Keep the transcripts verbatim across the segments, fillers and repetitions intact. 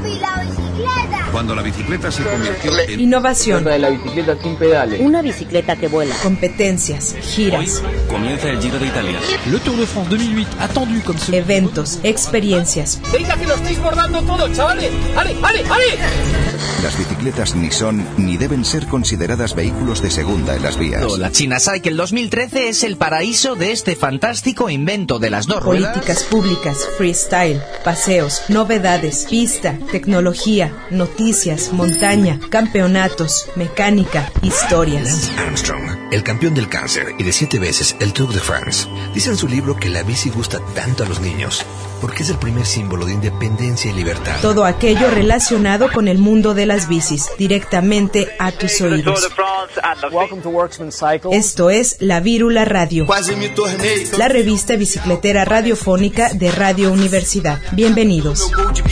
¡Papi, la bicicleta! Cuando la bicicleta se convirtió en... Innovación. de la bicicleta sin pedales. Una bicicleta que vuela. Competencias, giras. Hoy comienza el Giro de Italia. Le Tour de France dos mil ocho, attendu comme celui. Eventos, experiencias. ¡Venga que lo estáis bordando todo, chavales! ¡Ale, ale, ale! Las bicicletas ni son ni deben ser consideradas vehículos de segunda en las vías. La China Cycle dos mil trece es el paraíso de este fantástico invento de las dos ruedas. Políticas públicas, freestyle, paseos, novedades, pista, tecnología, noticias, montaña, campeonatos, mecánica, historias. Lance Armstrong, el campeón del cáncer y de siete veces el Tour de France, dice en su libro que la bici gusta tanto a los niños porque es el primer símbolo de independencia y libertad. Todo aquello relacionado con el mundo de las bicis, directamente a tus oídos. Esto es La Vírula Radio, la revista bicicletera radiofónica de Radio Universidad. Bienvenidos.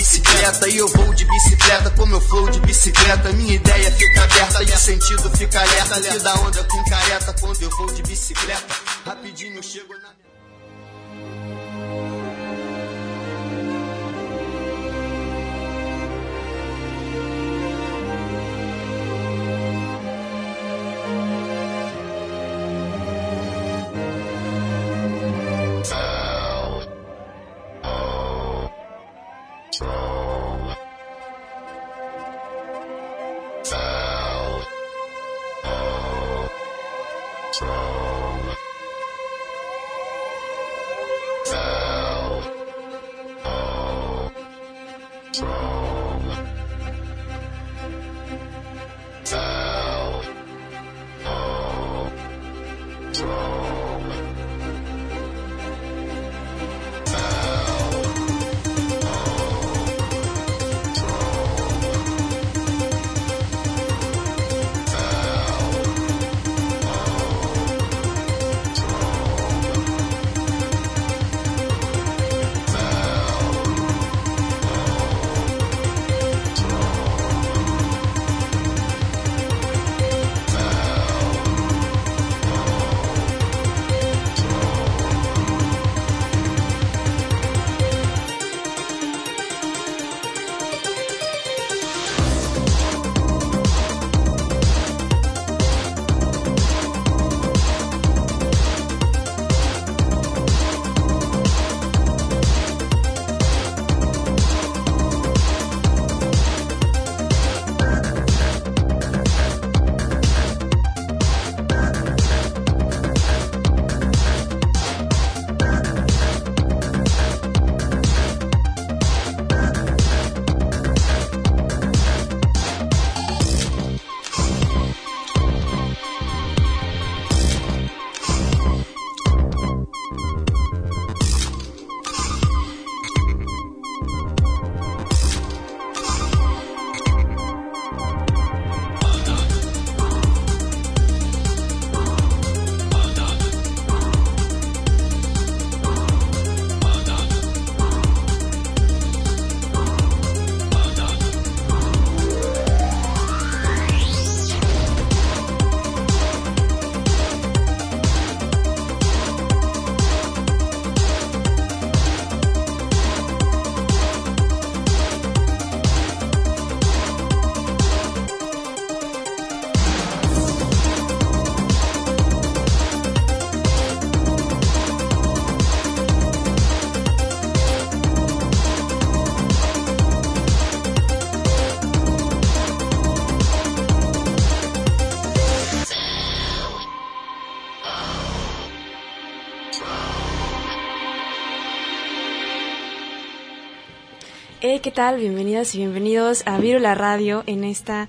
Hey, ¿qué tal? Bienvenidas y bienvenidos a Vírula Radio en esta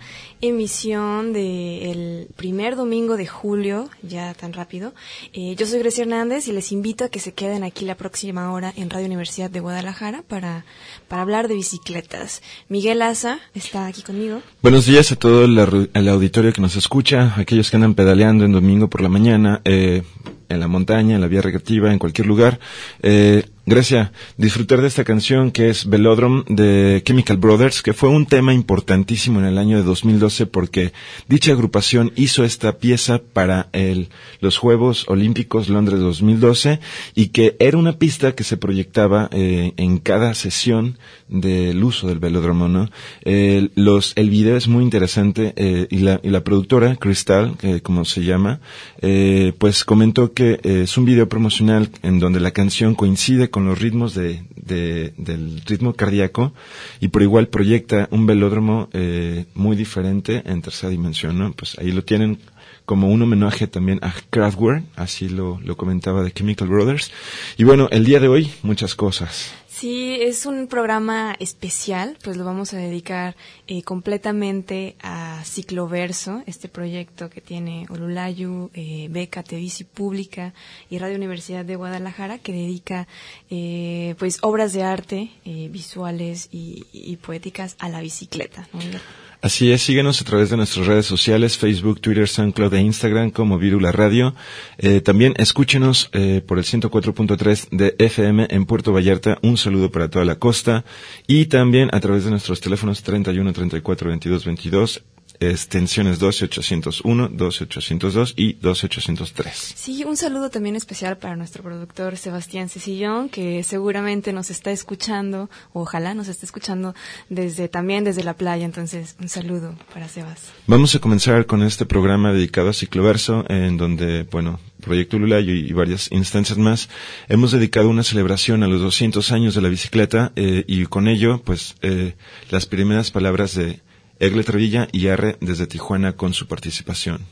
emisión del primer domingo de julio, ya tan rápido. Eh, yo soy Grecia Hernández y les invito a que se queden aquí la próxima hora en Radio Universidad de Guadalajara para, para hablar de bicicletas. Miguel Aza está aquí conmigo. Buenos días a todo el, el auditorio que nos escucha, aquellos que andan pedaleando en domingo por la mañana, eh, en la montaña, en la vía recreativa, en cualquier lugar. Eh, Grecia, disfrutar de esta canción que es Velódromo de Chemical Brothers, que fue un tema importantísimo en el año de dos mil doce porque dicha agrupación hizo esta pieza para el, los Juegos Olímpicos Londres dos mil doce y que era una pista que se proyectaba eh, en cada sesión del uso del velódromo, ¿no? Eh, los, el video es muy interesante eh, y, la, y la productora, Crystal, eh, como se llama, eh, pues comentó que eh, es un video promocional en donde la canción coincide con los ritmos de, de, del ritmo cardíaco y por igual proyecta un velódromo eh, muy diferente en tercera dimensión, ¿no? Pues ahí lo tienen como un homenaje también a Kraftwerk, así lo, lo comentaba de Chemical Brothers. Y bueno, el día de hoy, muchas cosas. Sí, es un programa especial, pues lo vamos a dedicar eh, completamente a Cicloverso, este proyecto que tiene Olulayu, eh, Beca, Tevisi Pública y Radio Universidad de Guadalajara, que dedica eh, pues obras de arte, eh, visuales y, y poéticas a la bicicleta, ¿no? Así es, síguenos a través de nuestras redes sociales, Facebook, Twitter, SoundCloud e Instagram como Vírula Radio. Eh, también escúchenos eh, por el ciento cuatro punto tres de F M en Puerto Vallarta. Un saludo para toda la costa. Y también a través de nuestros teléfonos treinta y uno, treinta y cuatro, veintidós, veintidós, extensiones doce ochocientos uno, doce ochocientos dos y doce ochocientos tres. Sí, un saludo también especial para nuestro productor Sebastián Cecillón, que seguramente nos está escuchando, ojalá nos esté escuchando desde también desde la playa, entonces un saludo para Sebas. Vamos a comenzar con este programa dedicado a Cicloverso, en donde, bueno, Proyecto Olulayu y varias instancias más, hemos dedicado una celebración a los doscientos años de la bicicleta eh, y con ello, pues, eh, las primeras palabras de Egle Trevilla y Arre desde Tijuana con su participación.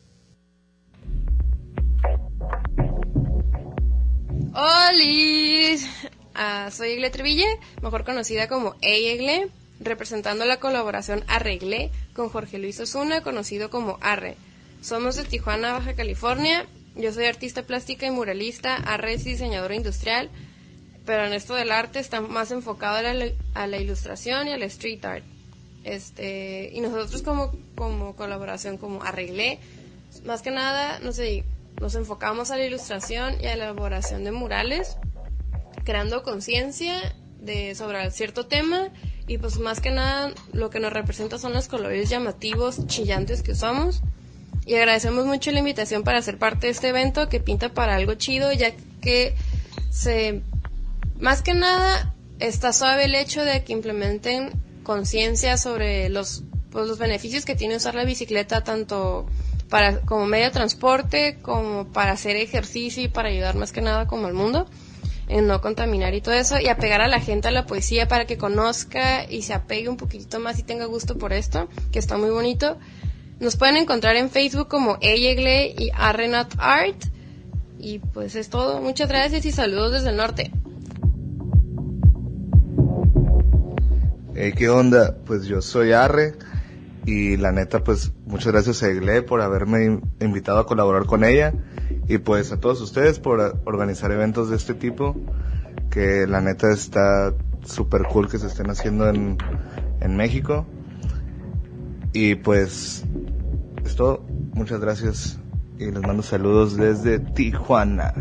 ¡Holis! Uh, soy Egle Trevilla, mejor conocida como Ey Egle, representando la colaboración Arreglé con Jorge Luis Osuna, conocido como Arre. Somos de Tijuana, Baja California. Yo soy artista plástica y muralista, Arre es diseñadora industrial, pero en esto del arte está más enfocado a la, a la ilustración y al street art. Este, y nosotros como, como colaboración, como Arreglé, más que nada, no sé, nos enfocamos a la ilustración y a la elaboración de murales, creando conciencia de sobre cierto tema, y pues más que nada lo que nos representa son los colores llamativos, chillantes que usamos, y agradecemos mucho la invitación para ser parte de este evento que pinta para algo chido, ya que se, más que nada está suave el hecho de que implementen conciencia sobre los, pues, los beneficios que tiene usar la bicicleta, tanto para como medio de transporte como para hacer ejercicio y para ayudar más que nada como al mundo en no contaminar y todo eso, y apegar a la gente a la poesía para que conozca y se apegue un poquitito más y tenga gusto por esto, que está muy bonito. Nos pueden encontrar en Facebook como Ey Egle y Arre Not Art, y pues es todo. Muchas gracias y saludos desde el norte. Hey, ¿qué onda? Pues yo soy Arre y la neta, pues muchas gracias a Egle por haberme invitado a colaborar con ella, y pues a todos ustedes por organizar eventos de este tipo, que la neta está súper cool que se estén haciendo en, en México. Y pues es todo. Muchas gracias y les mando saludos desde Tijuana.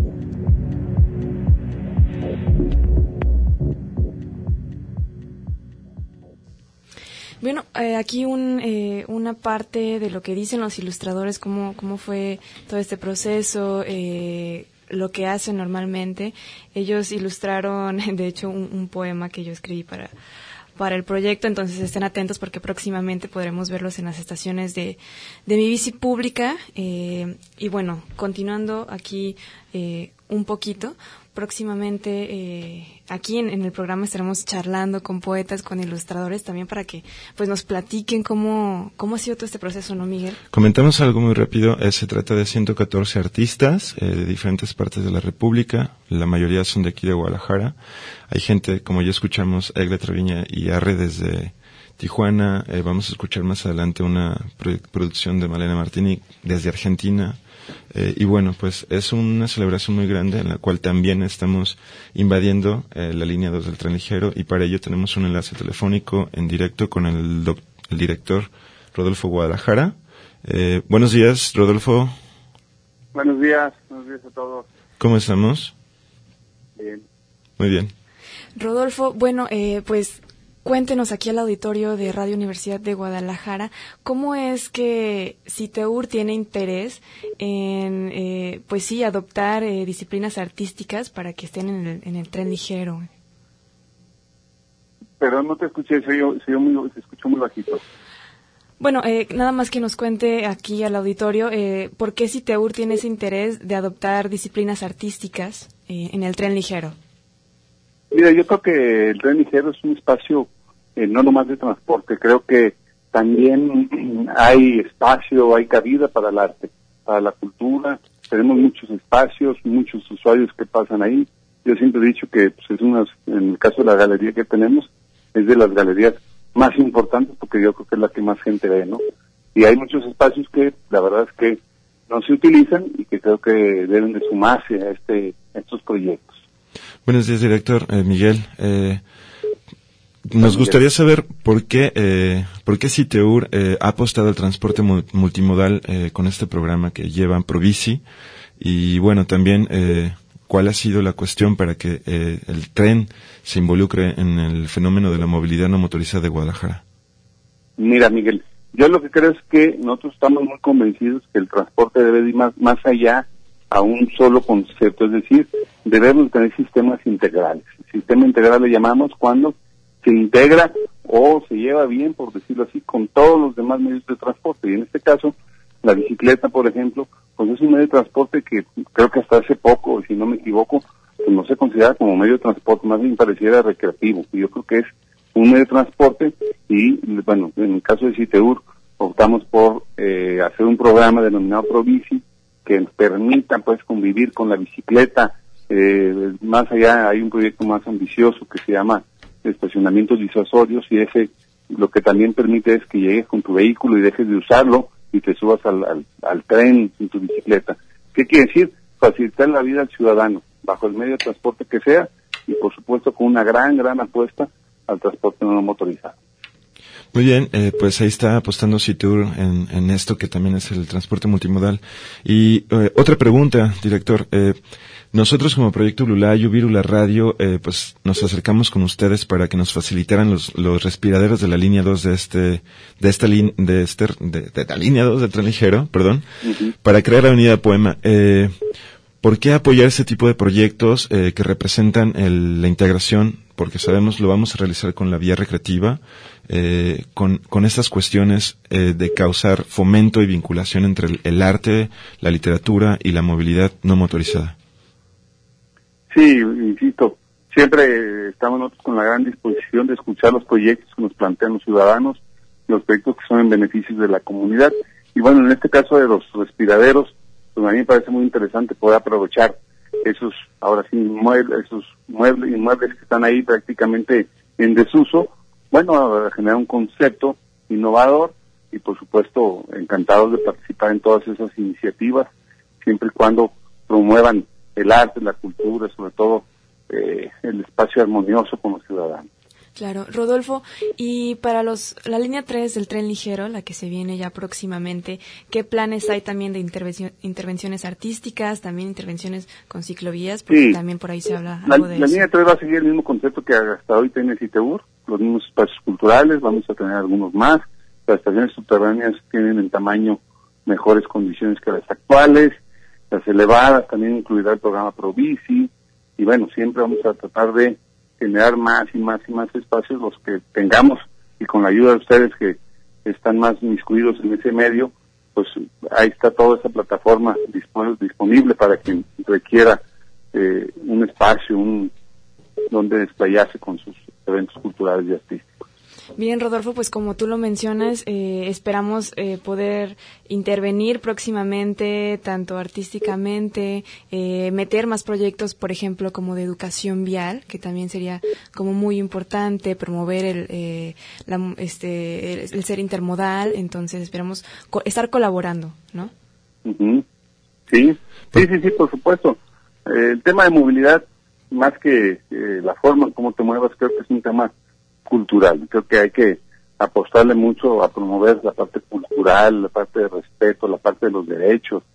Bueno, eh, aquí un, eh, una parte de lo que dicen los ilustradores, cómo, cómo fue todo este proceso, eh, lo que hacen normalmente. Ellos ilustraron, de hecho, un, un poema que yo escribí para, para el proyecto, entonces estén atentos porque próximamente podremos verlos en las estaciones de, de Mi Bici Pública. Eh, y bueno, continuando aquí eh, un poquito, próximamente eh, aquí en, en el programa estaremos charlando con poetas, con ilustradores también, para que pues nos platiquen cómo, cómo ha sido todo este proceso, ¿no, Miguel? Comentamos algo muy rápido. Eh, se trata de ciento catorce artistas eh, de diferentes partes de la República. La mayoría son de aquí de Guadalajara. Hay gente, como ya escuchamos, Egle Trevilla y Arre desde Tijuana. Eh, vamos a escuchar más adelante una pro- producción de Malena Martini desde Argentina. Eh, y bueno, pues es una celebración muy grande en la cual también estamos invadiendo eh, la línea dos del tren ligero, y para ello tenemos un enlace telefónico en directo con el, doc- el director Rodolfo Guadalajara. Eh, buenos días, Rodolfo. Buenos días, buenos días a todos. ¿Cómo estamos? Bien. Muy bien. Rodolfo, bueno, eh, pues cuéntenos aquí al auditorio de Radio Universidad de Guadalajara, ¿cómo es que CITEUR tiene interés en, eh, pues sí, adoptar eh, disciplinas artísticas para que estén en el, en el tren ligero? Pero no te escuché, se, yo, se, yo muy, se escuchó muy bajito. Bueno, eh, nada más que nos cuente aquí al auditorio, eh, ¿por qué CITEUR tiene ese interés de adoptar disciplinas artísticas eh, en el tren ligero? Mira, yo creo que el tren ligero es un espacio eh, no nomás de transporte, creo que también hay espacio, hay cabida para el arte, para la cultura, tenemos muchos espacios, muchos usuarios que pasan ahí. Yo siempre he dicho que pues, es una, en el caso de la galería que tenemos, es de las galerías más importantes porque yo creo que es la que más gente ve, ¿no? Y hay muchos espacios que la verdad es que no se utilizan y que creo que deben de sumarse a este a estos proyectos. Buenos días, director eh, Miguel. Eh, nos gustaría saber por qué eh, por qué CITEUR eh, ha apostado al transporte multimodal eh, con este programa que llevan Probici y bueno también eh, cuál ha sido la cuestión para que eh, el tren se involucre en el fenómeno de la movilidad no motorizada de Guadalajara. Mira, Miguel, yo lo que creo es que nosotros estamos muy convencidos que el transporte debe ir más, más allá a un solo concepto, es decir, debemos tener sistemas integrales. El sistema integral le llamamos cuando se integra o se lleva bien, por decirlo así, con todos los demás medios de transporte. Y en este caso, la bicicleta, por ejemplo, pues es un medio de transporte que creo que hasta hace poco, si no me equivoco, pues no se considera como medio de transporte, más bien pareciera recreativo. Y yo creo que es un medio de transporte y, bueno, en el caso de CITEUR, optamos por eh, hacer un programa denominado Probici que nos permita, pues, convivir con la bicicleta. Eh, más allá hay un proyecto más ambicioso que se llama estacionamientos disuasorios y ese lo que también permite es que llegues con tu vehículo y dejes de usarlo y te subas al, al, al tren en tu bicicleta. ¿Qué quiere decir? Facilitar la vida al ciudadano, bajo el medio de transporte que sea, y por supuesto con una gran, gran apuesta al transporte no motorizado. Muy bien, eh, pues ahí está apostando CITEUR en, en esto que también es el transporte multimodal. Y eh, otra pregunta, director. Eh, nosotros como Proyecto Blulayo, Vírula Radio, eh, pues nos acercamos con ustedes para que nos facilitaran los, los respiraderos de la línea dos de este, de esta línea, de este, de, de la línea dos del tren ligero, perdón, uh-huh. para crear la Avenida Poema. Eh, ¿Por qué apoyar ese tipo de proyectos eh, que representan el, la integración? Porque sabemos lo vamos a realizar con la vía recreativa, eh, con, con estas cuestiones eh, de causar fomento y vinculación entre el, el arte, la literatura y la movilidad no motorizada. Sí, insisto, siempre estamos nosotros con la gran disposición de escuchar los proyectos que nos plantean los ciudadanos, los proyectos que son en beneficios de la comunidad. Y bueno, en este caso de los respiraderos, pues a mí me parece muy interesante poder aprovechar esos, ahora sí, muebles, esos muebles, inmuebles que están ahí prácticamente en desuso, bueno, a generar un concepto innovador y por supuesto encantados de participar en todas esas iniciativas, siempre y cuando promuevan el arte, la cultura, sobre todo eh, el espacio armonioso con los ciudadanos. Claro, Rodolfo, y para los la línea tres del tren ligero, la que se viene ya próximamente, ¿qué planes hay también de intervención, intervenciones artísticas, también intervenciones con ciclovías? Porque sí, también por ahí se habla la, algo de la eso. La línea tres va a seguir el mismo concepto que hasta hoy tiene CITEUR, los mismos espacios culturales, vamos a tener algunos más, las estaciones subterráneas tienen en tamaño mejores condiciones que las actuales, las elevadas también incluirá el programa Probici, y bueno, siempre vamos a tratar de generar más y más y más espacios los que tengamos y con la ayuda de ustedes que están más inmiscuidos en ese medio, pues ahí está toda esa plataforma disponible para quien requiera eh, un espacio, un donde desplayarse con sus eventos culturales y artísticos. Bien, Rodolfo, pues como tú lo mencionas, eh, esperamos eh, poder intervenir próximamente, tanto artísticamente, eh, meter más proyectos, por ejemplo, como de educación vial, que también sería como muy importante, promover el, eh, la, este, el, el ser intermodal, entonces esperamos co- estar colaborando, ¿no? Uh-huh. Sí, sí, sí, sí, por supuesto. Eh, el tema de movilidad, más que eh, la forma en cómo te muevas, creo que es un tema cultural. Creo que hay que apostarle mucho a promover la parte cultural, la parte de respeto, la parte de los derechos.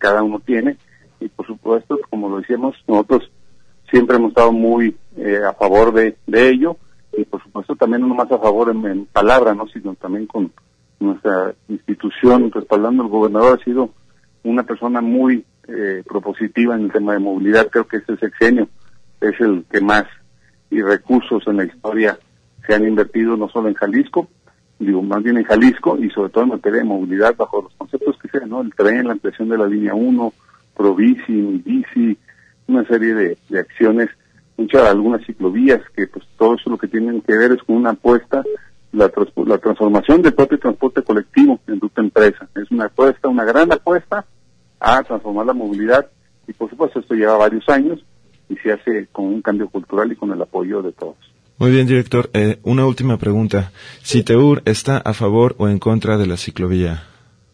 cada uno tiene. Y por supuesto, como lo decíamos, nosotros siempre hemos estado muy eh, a favor de, de ello, y por supuesto también no más a favor en, en palabra, no, sino también con nuestra institución respaldando. El gobernador ha sido una persona muy eh, propositiva en el tema de movilidad. Creo que este sexenio es el que más y recursos en la historia se han invertido, no solo en Jalisco, digo, más bien en Jalisco, y sobre todo en materia de movilidad bajo los conceptos que sean, ¿no? El tren, la ampliación de la línea uno, Probici, Bici, una serie de, de acciones, muchas, algunas ciclovías, que pues todo eso lo que tienen que ver es con una apuesta, la, trans- la transformación del propio transporte colectivo en ruta empresa. Es una apuesta, una gran apuesta a transformar la movilidad, y por supuesto esto lleva varios años y se hace con un cambio cultural y con el apoyo de todos. Muy bien, director. Eh, una última pregunta. ¿CITEUR está a favor o en contra de la ciclovía?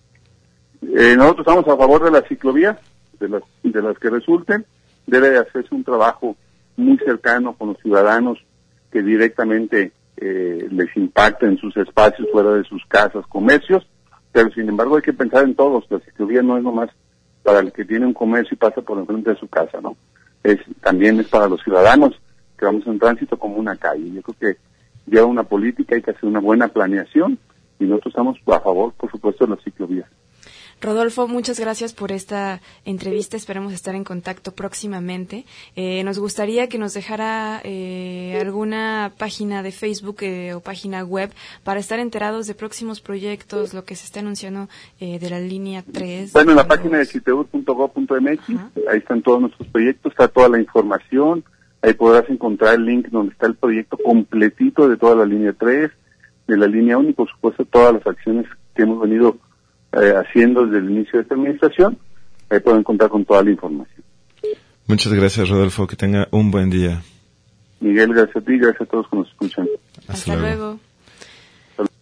Eh, nosotros estamos a favor de la ciclovía, de las, de las que resulten. Debe de hacerse un trabajo muy cercano con los ciudadanos que directamente eh, les impacta en sus espacios fuera de sus casas, comercios, pero sin embargo hay que pensar en todos. La ciclovía no es nomás para el que tiene un comercio y pasa por enfrente de su casa, ¿no? Es, también es para los ciudadanos que vamos en tránsito como una calle. Yo creo que lleva una política, hay que hacer una buena planeación, y nosotros estamos a favor, por supuesto, de las ciclovías. Rodolfo, muchas gracias por esta entrevista. Esperemos estar en contacto próximamente. Eh, nos gustaría que nos dejara eh, alguna página de Facebook eh, o página web para estar enterados de próximos proyectos, lo que se está anunciando eh, de la línea tres. Bueno, en la página de citeur punto gob punto m x, ahí están todos nuestros proyectos, está toda la información, ahí podrás encontrar el link donde está el proyecto completito de toda la línea tres, de la línea uno, y por supuesto todas las acciones que hemos venido Eh, haciendo desde el inicio de esta administración. Ahí pueden contar con toda la información. Muchas gracias, Rodolfo, que tenga un buen día. Miguel, gracias a ti, gracias a todos que nos escuchan. Hasta, Hasta luego. luego.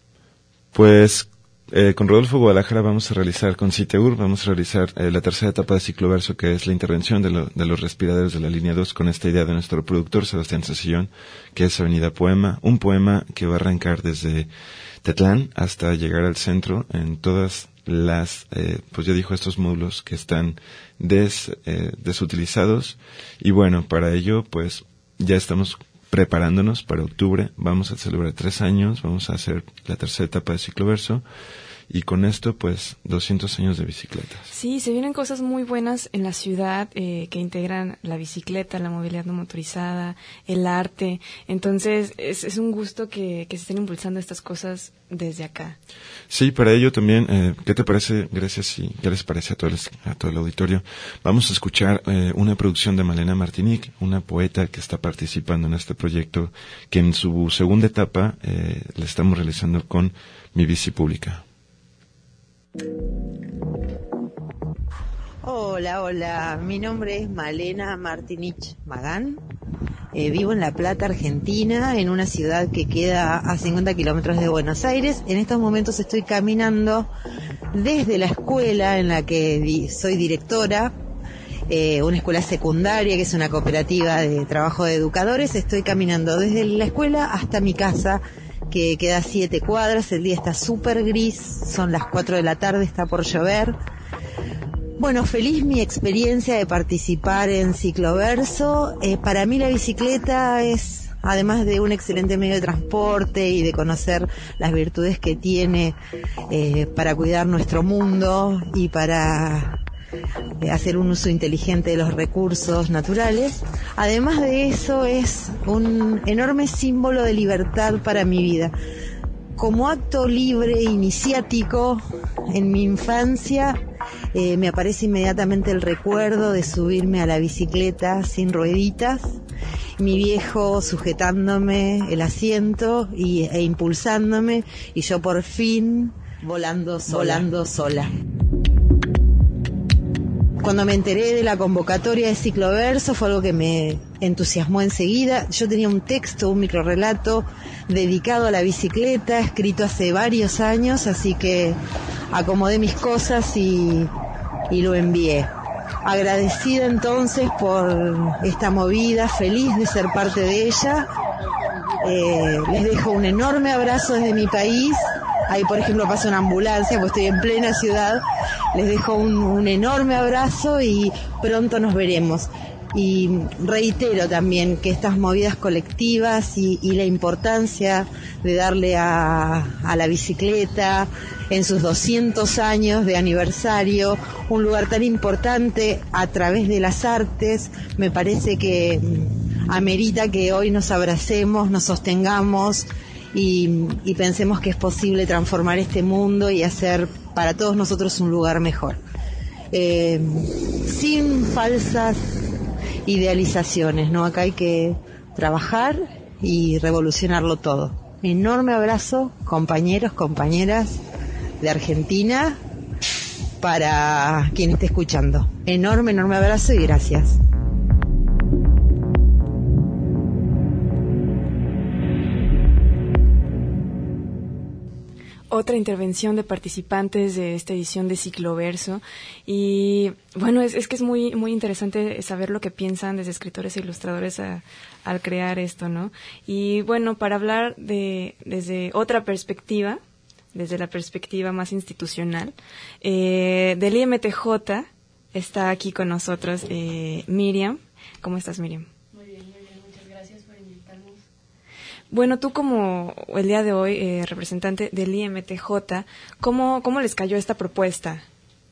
Pues eh, con Rodolfo Guadalajara vamos a realizar, con CITEUR, vamos a realizar eh, la tercera etapa de Cicloverso, que es la intervención de, lo, de los respiradores de la línea dos, con esta idea de nuestro productor Sebastián Cecillón, que es Avenida Poema, un poema que va a arrancar desde Tetlán hasta llegar al centro en todas las, eh, pues ya dijo, estos módulos que están des, eh, desutilizados. Y bueno, para ello, pues ya estamos preparándonos para octubre. Vamos a celebrar tres años, vamos a hacer la tercera etapa de Cicloverso. Y con esto, pues, doscientos años de bicicletas. Sí, se vienen cosas muy buenas en la ciudad eh, que integran la bicicleta, la movilidad no motorizada, el arte. Entonces, es, es un gusto que, que se estén impulsando estas cosas desde acá. Sí, para ello también, eh, ¿qué te parece, Gracias, y qué les parece a todo el, a todo el auditorio? Vamos a escuchar eh, una producción de Malena Martinic, una poeta que está participando en este proyecto, que en su segunda etapa eh, le estamos realizando con Mi Bici Pública. Hola, hola, mi nombre es Malena Martinich Magán, eh, vivo en La Plata, Argentina, en una ciudad que queda a cincuenta kilómetros de Buenos Aires. En estos momentos estoy caminando desde la escuela en la que di- soy directora, eh, una escuela secundaria que es una cooperativa de trabajo de educadores. Estoy caminando desde la escuela hasta mi casa, que queda a siete cuadras. El día está súper gris, son las cuatro de la tarde, está por llover. Bueno, feliz mi experiencia de participar en Cicloverso. Eh, para mí la bicicleta es, además de un excelente medio de transporte y de conocer las virtudes que tiene eh, para cuidar nuestro mundo y para eh, hacer un uso inteligente de los recursos naturales, además de eso es un enorme símbolo de libertad para mi vida. Como acto libre, iniciático, en mi infancia eh, me aparece inmediatamente el recuerdo de subirme a la bicicleta sin rueditas, mi viejo sujetándome el asiento y, e impulsándome, y yo por fin volando sola. Volando sola. Cuando me enteré de la convocatoria de Cicloverso fue algo que me entusiasmó enseguida. Yo tenía un texto, un microrrelato dedicado a la bicicleta, escrito hace varios años, así que acomodé mis cosas y, y lo envié. Agradecida entonces por esta movida, feliz de ser parte de ella. Eh, les dejo un enorme abrazo desde mi país ahí por ejemplo pasa una ambulancia, pues estoy en plena ciudad, les dejo un, un enorme abrazo y pronto nos veremos. Y reitero también que estas movidas colectivas y, y la importancia de darle a, a la bicicleta en sus doscientos años de aniversario un lugar tan importante a través de las artes, me parece que amerita que hoy nos abracemos, nos sostengamos y, y pensemos que es posible transformar este mundo y hacer para todos nosotros un lugar mejor. Eh, sin falsas idealizaciones, ¿no? Acá hay que trabajar y revolucionarlo todo. Enorme abrazo, compañeros, compañeras de Argentina, para quien esté escuchando. Enorme, enorme abrazo y gracias. Otra intervención de participantes de esta edición de Cicloverso y bueno, es, es que es muy muy interesante saber lo que piensan desde escritores e ilustradores a, al crear esto, ¿no? Y bueno, para hablar de desde otra perspectiva, desde la perspectiva más institucional, eh, del I M T J está aquí con nosotros eh, Miriam. ¿Cómo estás, Miriam? Bueno, tú como el día de hoy, eh, representante del I M T J, ¿cómo, cómo les cayó esta propuesta?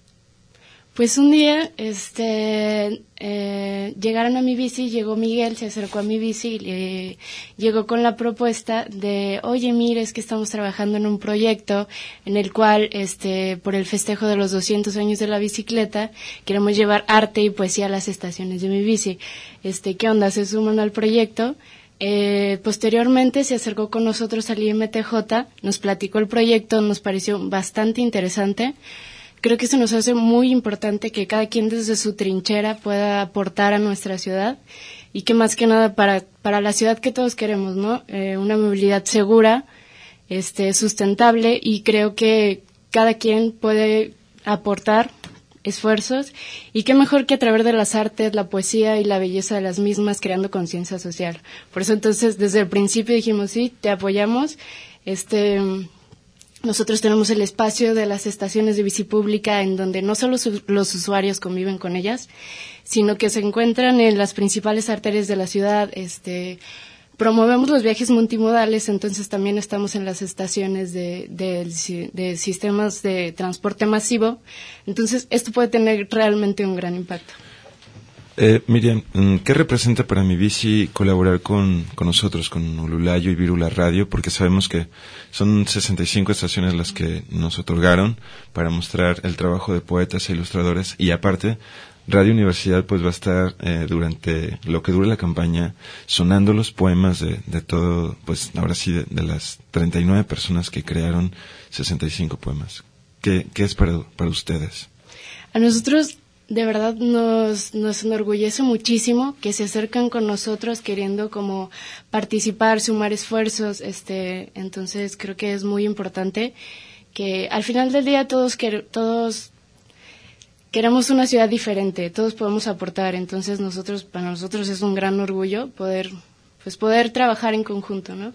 Pues un día, este, eh, llegaron a mi bici, llegó Miguel, se acercó a mi bici y eh, llegó con la propuesta de, oye, mire, es que estamos trabajando en un proyecto en el cual, este, por el festejo de los doscientos años de la bicicleta, queremos llevar arte y poesía a las estaciones de mi bici. Este, ¿qué onda? ¿Se suman al proyecto? Eh, posteriormente se acercó con nosotros al I M T J, nos platicó el proyecto, nos pareció bastante interesante. Creo que eso nos hace muy importante que cada quien desde su trinchera pueda aportar a nuestra ciudad y que más que nada para, para la ciudad que todos queremos, ¿no? Eh, una movilidad segura, este, sustentable, y creo que cada quien puede aportar esfuerzos, y qué mejor que a través de las artes, la poesía y la belleza de las mismas, creando conciencia social. Por eso entonces desde el principio dijimos, sí, te apoyamos. Este, nosotros tenemos el espacio de las estaciones de bici pública en donde no solo su, los usuarios conviven con ellas, sino que se encuentran en las principales arterias de la ciudad. Este, promovemos los viajes multimodales, entonces también estamos en las estaciones de, de, de sistemas de transporte masivo. Entonces, esto puede tener realmente un gran impacto. Eh, Miriam, ¿qué representa para mi bici colaborar con, con nosotros, con Ululayo y Vírula Radio? Porque sabemos que son sesenta y cinco estaciones las que nos otorgaron para mostrar el trabajo de poetas e ilustradores, y aparte Radio Universidad pues va a estar eh, durante lo que dure la campaña sonando los poemas de, de todo, pues ahora sí de, de las treinta y nueve personas que crearon sesenta y cinco poemas. ¿Qué, qué es para, para ustedes? A nosotros de verdad nos, nos enorgullece muchísimo que se acercan con nosotros queriendo como participar, sumar esfuerzos. Este, entonces creo que es muy importante que al final del día todos que, todos queremos una ciudad diferente, todos podemos aportar. Entonces nosotros, para nosotros es un gran orgullo poder, pues poder trabajar en conjunto, ¿no?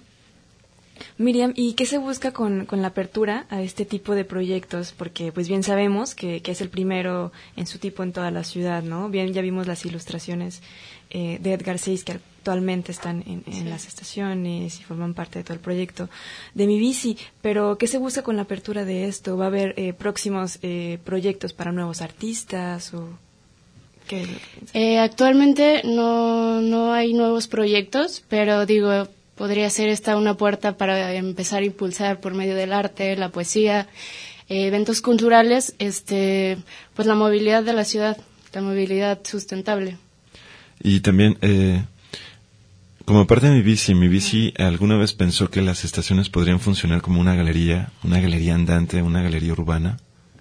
Miriam, ¿y qué se busca con, con la apertura a este tipo de proyectos? Porque pues bien sabemos que, que es el primero en su tipo en toda la ciudad, ¿no? Bien, ya vimos las ilustraciones eh, de Edgar Seis que actualmente están en, en sí. las estaciones y forman parte de todo el proyecto de Mi Bici, pero ¿qué se busca con la apertura de esto? ¿Va a haber eh, próximos eh, proyectos para nuevos artistas o qué es lo que piensas? Eh, actualmente no, no hay nuevos proyectos, pero digo, podría ser esta una puerta para empezar a impulsar por medio del arte, la poesía, eh, eventos culturales, este, pues la movilidad de la ciudad, la movilidad sustentable. Y también, eh, como parte de Mi Bici, Mi Bici alguna vez pensó que las estaciones podrían funcionar como una galería, una galería andante, una galería urbana.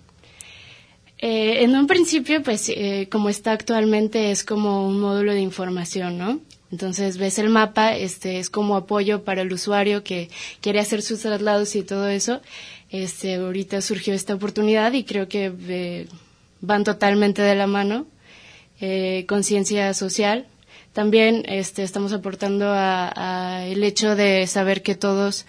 Eh, en un principio, pues, eh, como está actualmente, es como un módulo de información, ¿no? Entonces ves el mapa, este es como apoyo para el usuario que quiere hacer sus traslados y todo eso. Este ahorita surgió esta oportunidad y creo que eh, van totalmente de la mano. Eh, conciencia social. También este estamos aportando a, a el hecho de saber que todos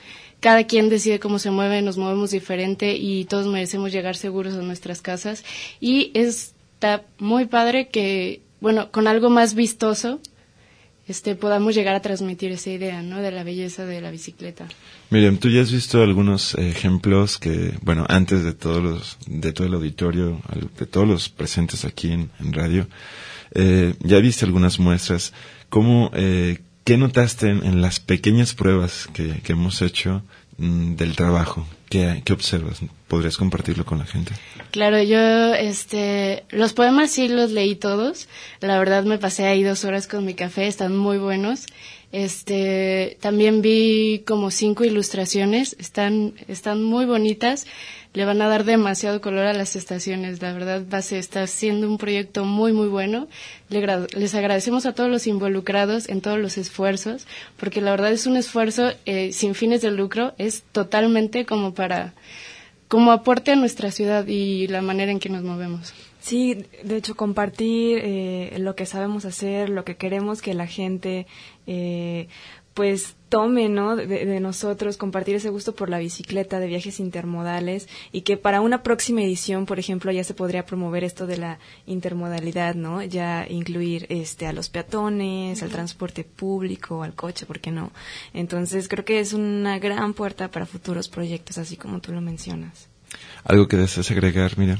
cada quien decide cómo se mueve, nos movemos diferente y todos merecemos llegar seguros a nuestras casas. Y está muy padre que, bueno, con algo más vistoso, este, podamos llegar a transmitir esa idea, ¿no?, de la belleza de la bicicleta. Miriam, tú ya has visto algunos ejemplos que, bueno, antes de todos los, de todo el auditorio, de todos los presentes aquí en, en radio, eh, ya viste algunas muestras. ¿Cómo, eh, qué notaste en, en las pequeñas pruebas que, que hemos hecho mmm, del trabajo? ¿Qué, ¿Qué observas? ¿Podrías compartirlo con la gente? Claro, yo, este, los poemas sí los leí todos. La verdad me pasé ahí dos horas con mi café, están muy buenos. Este, también vi como cinco ilustraciones, están, están muy bonitas. Le van a dar demasiado color a las estaciones. La verdad, va a ser, está siendo un proyecto muy, muy bueno. Le, les agradecemos a todos los involucrados en todos los esfuerzos, porque la verdad es un esfuerzo eh, sin fines de lucro, es totalmente como para, como aporte a nuestra ciudad y la manera en que nos movemos. Sí, de hecho, compartir eh, lo que sabemos hacer, lo que queremos que la gente, eh, pues, tome, ¿no?, de, de nosotros, compartir ese gusto por la bicicleta, de viajes intermodales, y que para una próxima edición, por ejemplo, ya se podría promover esto de la intermodalidad, ¿no?, ya incluir este a los peatones, uh-huh, al transporte público, al coche, ¿por qué no? Entonces, creo que es una gran puerta para futuros proyectos, así como tú lo mencionas. ¿Algo que deseas agregar, Miriam?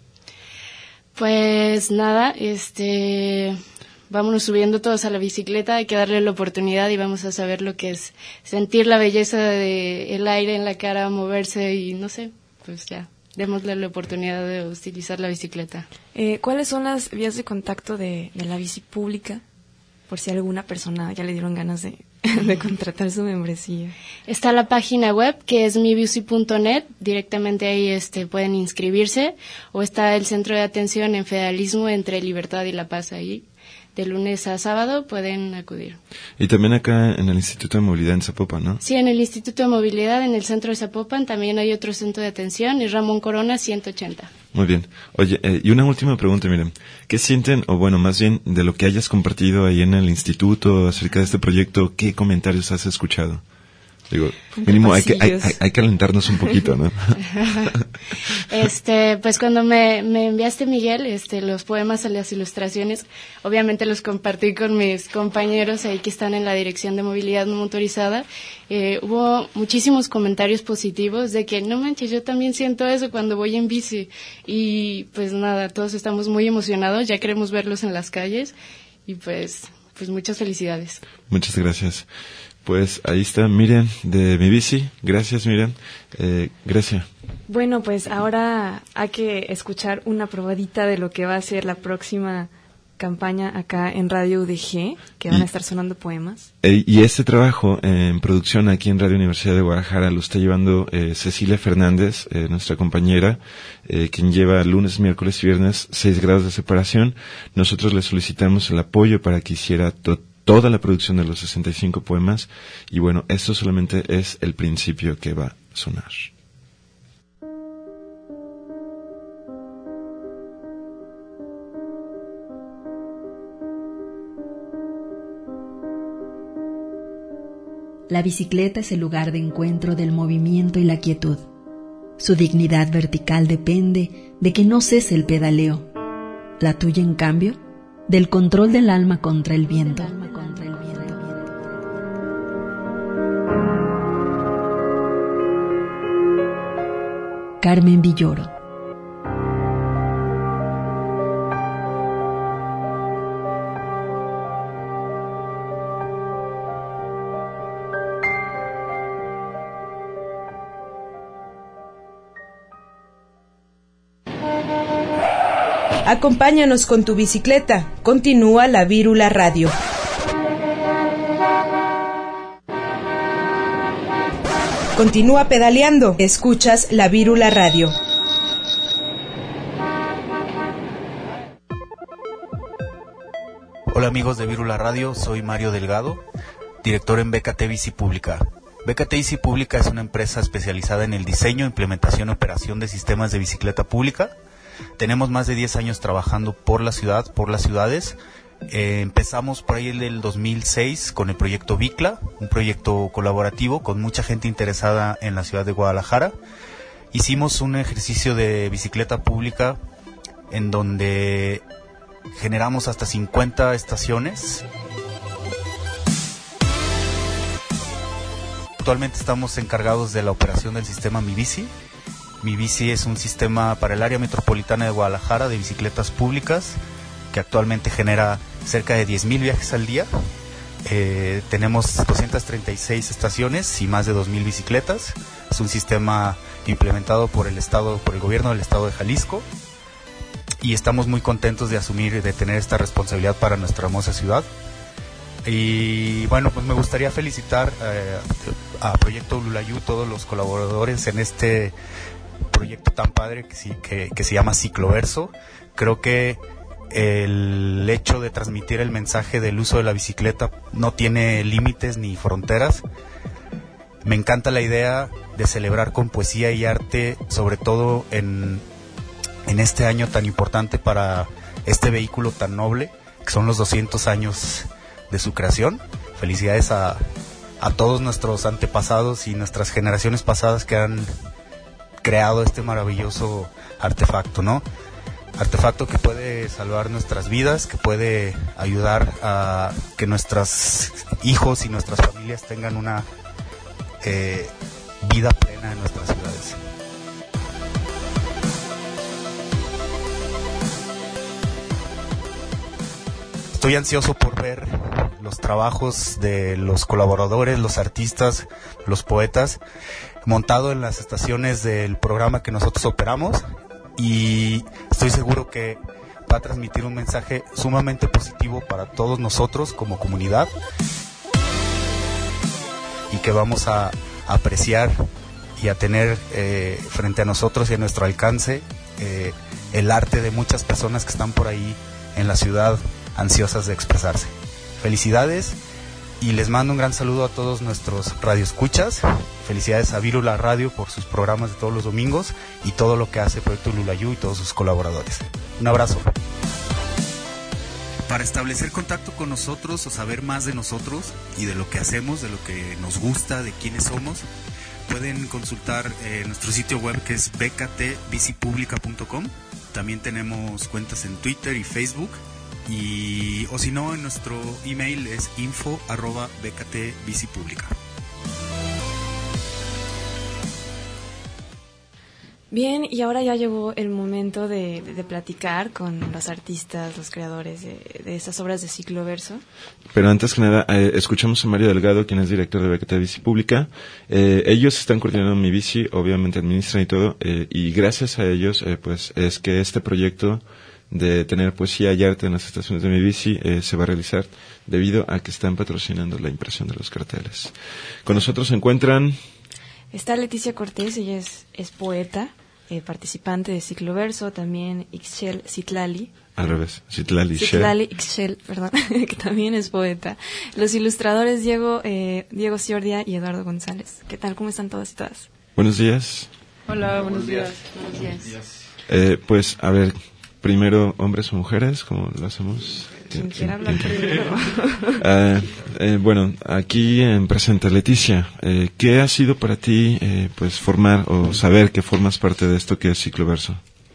Pues nada, este... vámonos subiendo todos a la bicicleta, hay que darle la oportunidad y vamos a saber lo que es sentir la belleza del aire en la cara, moverse y no sé, pues ya, démosle la oportunidad de utilizar la bicicleta. Eh, ¿Cuáles son las vías de contacto de, de la bici pública? Por si alguna persona ya le dieron ganas de, de contratar su membresía. Está la página web que es mi bici punto net, directamente ahí este pueden inscribirse, o está el centro de atención en Federalismo entre Libertad y La Paz, ahí de lunes a sábado pueden acudir. Y también acá en el Instituto de Movilidad en Zapopan, ¿no? Sí, en el Instituto de Movilidad, en el centro de Zapopan, también hay otro centro de atención, es Ramón Corona ciento ochenta. Muy bien. Oye, eh, y una última pregunta, miren. ¿Qué sienten, o bueno, más bien, de lo que hayas compartido ahí en el instituto acerca de este proyecto, qué comentarios has escuchado? Digo, mínimo hay que, hay, hay, hay que alentarnos un poquito, ¿no? Este, pues cuando me, me enviaste, Miguel, este, los poemas a las ilustraciones, obviamente los compartí con mis compañeros ahí que están en la Dirección de Movilidad No Motorizada. Eh, hubo muchísimos comentarios positivos de que, no manches, yo también siento eso cuando voy en bici. Y pues nada, todos estamos muy emocionados, ya queremos verlos en las calles y pues, pues muchas felicidades. Muchas gracias. Pues ahí está Miriam de Mi Bici. Gracias, Miriam. Eh, Grecia. Bueno, pues ahora hay que escuchar una probadita de lo que va a ser la próxima campaña acá en Radio U D G, que van y, a estar sonando poemas. Eh, y este trabajo eh, en producción aquí en Radio Universidad de Guadalajara lo está llevando eh, Cecilia Fernández, eh, nuestra compañera, eh, quien lleva lunes, miércoles y viernes seis grados de separación. Nosotros le solicitamos el apoyo para que hiciera to- toda la producción de los sesenta y cinco poemas, y bueno, esto solamente es el principio que va a sonar. La bicicleta es el lugar de encuentro del movimiento y la quietud. Su dignidad vertical depende de que no cese el pedaleo. La tuya, en cambio, del control del alma contra el viento. Carmen Villoro. Acompáñanos con tu bicicleta. Continúa la Vírula Radio. Continúa pedaleando. Escuchas la Vírula Radio. Hola amigos de Vírula Radio, soy Mario Delgado, director en B K T Bici Pública. B K T Bici Pública es una empresa especializada en el diseño, implementación y operación de sistemas de bicicleta pública. Tenemos más de diez años trabajando por la ciudad, por las ciudades, Eh, empezamos por ahí en el dos mil seis con el proyecto Bicla, un proyecto colaborativo con mucha gente interesada en la ciudad de Guadalajara. Hicimos un ejercicio de bicicleta pública en donde generamos hasta cincuenta estaciones. Actualmente estamos encargados de la operación del sistema Mi Bici. Mi Bici es un sistema para el área metropolitana de Guadalajara de bicicletas públicas que actualmente genera cerca de diez mil viajes al día. Eh, tenemos doscientas treinta y seis estaciones y más de dos mil bicicletas. Es un sistema implementado por el estado, por el gobierno del estado de Jalisco, y estamos muy contentos de asumir y de tener esta responsabilidad para nuestra hermosa ciudad. Y bueno, pues me gustaría felicitar eh, a Proyecto Ululayú, todos los colaboradores en este proyecto tan padre que, sí, que, que se llama Cicloverso. Creo que el hecho de transmitir el mensaje del uso de la bicicleta no tiene límites ni fronteras. Me encanta la idea de celebrar con poesía y arte, sobre todo en, en este año tan importante para este vehículo tan noble, que son los doscientos años de su creación. Felicidades a, a todos nuestros antepasados y nuestras generaciones pasadas que han creado este maravilloso artefacto, ¿no? Artefacto que puede salvar nuestras vidas, que puede ayudar a que nuestros hijos y nuestras familias tengan una eh, vida plena en nuestras ciudades. Estoy ansioso por ver los trabajos de los colaboradores, los artistas, los poetas, montado en las estaciones del programa que nosotros operamos, y estoy seguro que va a transmitir un mensaje sumamente positivo para todos nosotros como comunidad, y que vamos a apreciar y a tener eh, frente a nosotros y a nuestro alcance eh, el arte de muchas personas que están por ahí en la ciudad ansiosas de expresarse. Felicidades, y les mando un gran saludo a todos nuestros radioescuchas. Felicidades a Vírula Radio por sus programas de todos los domingos y todo lo que hace Proyecto Ululayú y todos sus colaboradores. Un abrazo. Para establecer contacto con nosotros o saber más de nosotros y de lo que hacemos, de lo que nos gusta, de quiénes somos, pueden consultar eh, nuestro sitio web, que es b k t bici publica punto com. También tenemos cuentas en Twitter y Facebook. Y, o si no, en nuestro email es info arroba bktbicipublica. Bien, y ahora ya llegó el momento de, de, de platicar con los artistas, los creadores de, de estas obras de Cicloverso. Pero antes que nada, eh, escuchamos a Mario Delgado, quien es director de B K T Bici Pública. Eh, ellos están coordinando Mi Bici, obviamente administran y todo, eh, y gracias a ellos, eh, pues, es que este proyecto de tener poesía y arte en las estaciones de Mi Bici eh, se va a realizar debido a que están patrocinando la impresión de los carteles. Con nosotros se encuentran... Está Leticia Cortés, ella es, es poeta, eh, participante de Cicloverso, también Ixchel Citlali. Al revés, Citlali Citlali Ixchel, perdón, que también es poeta. Los ilustradores Diego, eh, Diego Ciordia y Eduardo González. ¿Qué tal? ¿Cómo están todos y todas? Buenos días. Hola, buenos, buenos días. días. Buenos días. Eh, pues, a ver... Primero, hombres o mujeres, como lo hacemos. Quien quiera hablar primero. uh, eh, bueno, aquí en presente Leticia, eh, ¿qué ha sido para ti, eh, pues, formar o saber que formas parte de esto que es Cicloverso?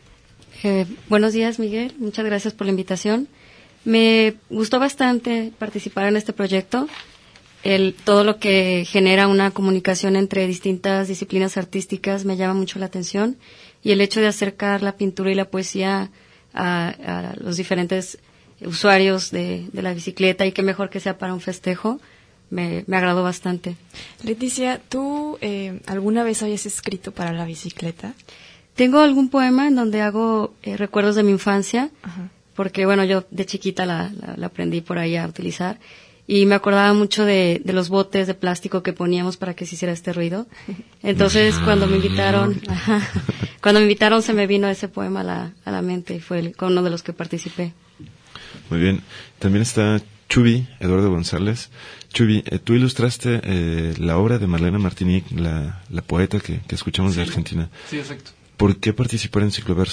Eh, buenos días, Miguel. Muchas gracias por la invitación. Me gustó bastante participar en este proyecto. El, todo lo que genera una comunicación entre distintas disciplinas artísticas me llama mucho la atención, y el hecho de acercar la pintura y la poesía A, a los diferentes usuarios de, de la bicicleta, y qué mejor que sea para un festejo, me, me agradó bastante. Leticia, ¿tú eh, alguna vez habías escrito para la bicicleta? Tengo algún poema en donde hago eh, recuerdos de mi infancia. Ajá. Porque bueno, yo de chiquita la, la, la aprendí por ahí a utilizar, y me acordaba mucho de, de los botes de plástico que poníamos para que se hiciera este ruido. Entonces, cuando me invitaron, ajá, cuando me invitaron se me vino ese poema a la, a la mente, y fue el, con uno de los que participé. Muy bien. También está Chubi, Eduardo González. Chubi, eh, tú ilustraste eh, la obra de Marlene Martinic, la, la poeta que, que escuchamos sí, de Argentina. Sí, exacto. ¿Por qué participar en Cicloverso?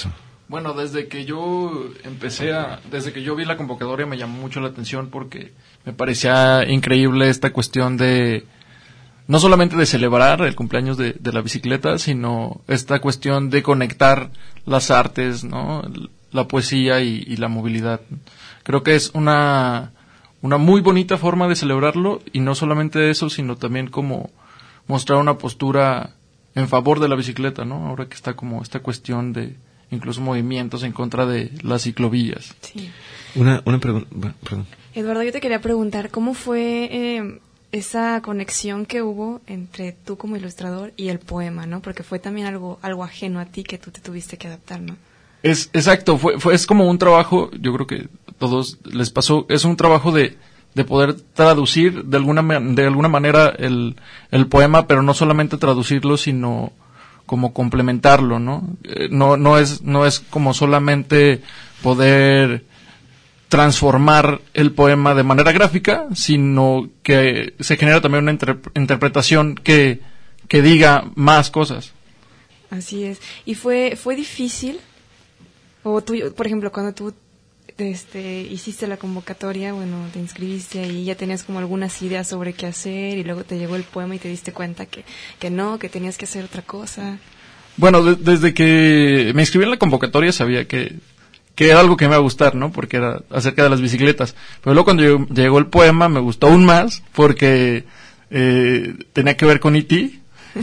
Bueno, desde que yo empecé a, desde que yo vi la convocatoria me llamó mucho la atención porque me parecía increíble esta cuestión de, no solamente de celebrar el cumpleaños de, de la bicicleta, sino esta cuestión de conectar las artes, ¿no? La poesía y, y la movilidad. Creo que es una, una muy bonita forma de celebrarlo, y no solamente eso, sino también como mostrar una postura en favor de la bicicleta, ¿no? Ahora que está como esta cuestión de incluso movimientos en contra de las ciclovías. Sí. Una, una pregunta, bueno, perdón. Eduardo, yo te quería preguntar, ¿cómo fue eh, esa conexión que hubo entre tú como ilustrador y el poema, ¿no? Porque fue también algo, algo ajeno a ti que tú te tuviste que adaptar, ¿no? Es, exacto, fue, fue, es como un trabajo, yo creo que a todos les pasó, es un trabajo de, de poder traducir de alguna, de alguna manera el, el poema, pero no solamente traducirlo, sino como complementarlo, ¿no? Eh, no, no es, no es como solamente poder transformar el poema de manera gráfica, sino que se genera también una inter- interpretación que, que diga más cosas. Así es. ¿Y fue, fue difícil? O tú, por ejemplo, cuando tú este, hiciste la convocatoria, bueno, te inscribiste y ya tenías como algunas ideas sobre qué hacer, y luego te llegó el poema y te diste cuenta que, que no, que tenías que hacer otra cosa. Bueno, de, desde que me inscribí en la convocatoria sabía que, que era algo que me iba a gustar, ¿no? Porque era acerca de las bicicletas. Pero luego cuando llegó, llegó el poema me gustó aún más porque eh, tenía que ver con E T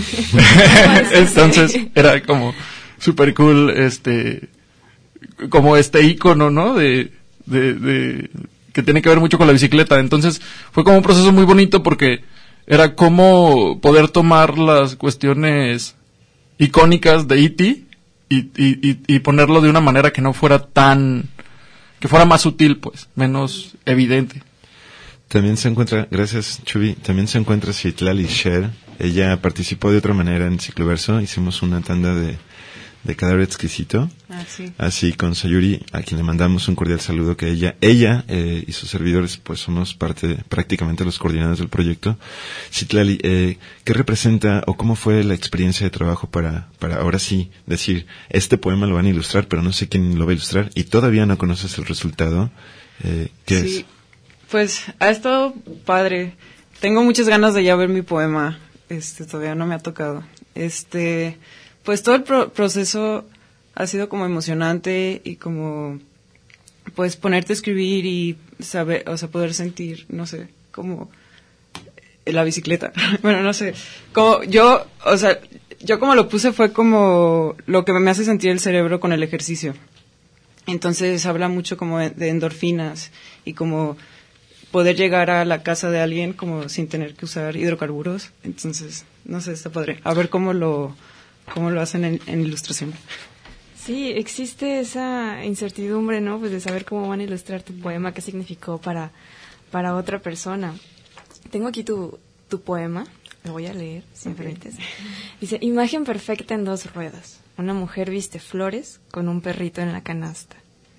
Entonces era como super cool, este... como este ícono, ¿no? De, de, de, que tiene que ver mucho con la bicicleta. Entonces, fue como un proceso muy bonito porque era como poder tomar las cuestiones icónicas de E T y, y, y, y ponerlo de una manera que no fuera tan, que fuera más sutil, pues, menos evidente. También se encuentra, gracias Chubi, también se encuentra Citlali Sher. Ella participó de otra manera en Cicloverso. Hicimos una tanda de de Cadáver Exquisito, ah, sí. así con Sayuri, a quien le mandamos un cordial saludo, que ella ella eh, y sus servidores pues somos parte de, prácticamente los coordinadores del proyecto. Citlali, eh, ¿qué representa o cómo fue la experiencia de trabajo para, para ahora sí decir, este poema lo van a ilustrar, pero no sé quién lo va a ilustrar, y todavía no conoces el resultado? Eh, ¿Qué sí, es? Pues ha estado padre. Tengo muchas ganas de ya ver mi poema, este todavía no me ha tocado. Este... Pues todo el pro- proceso ha sido como emocionante y como, pues ponerte a escribir y saber, o sea, poder sentir, no sé, como la bicicleta. Bueno, no sé, como yo, o sea, yo como lo puse fue como lo que me hace sentir el cerebro con el ejercicio. Entonces habla mucho como de, de endorfinas y como poder llegar a la casa de alguien como sin tener que usar hidrocarburos. Entonces, no sé, está padre. A ver cómo lo... cómo lo hacen en, en ilustración. Sí, existe esa incertidumbre, ¿no? Pues de saber cómo van a ilustrar tu poema, qué significó para, para otra persona. Tengo aquí tu, tu poema, lo voy a leer, si me permites. Dice, imagen perfecta en dos ruedas. Una mujer viste flores con un perrito en la canasta.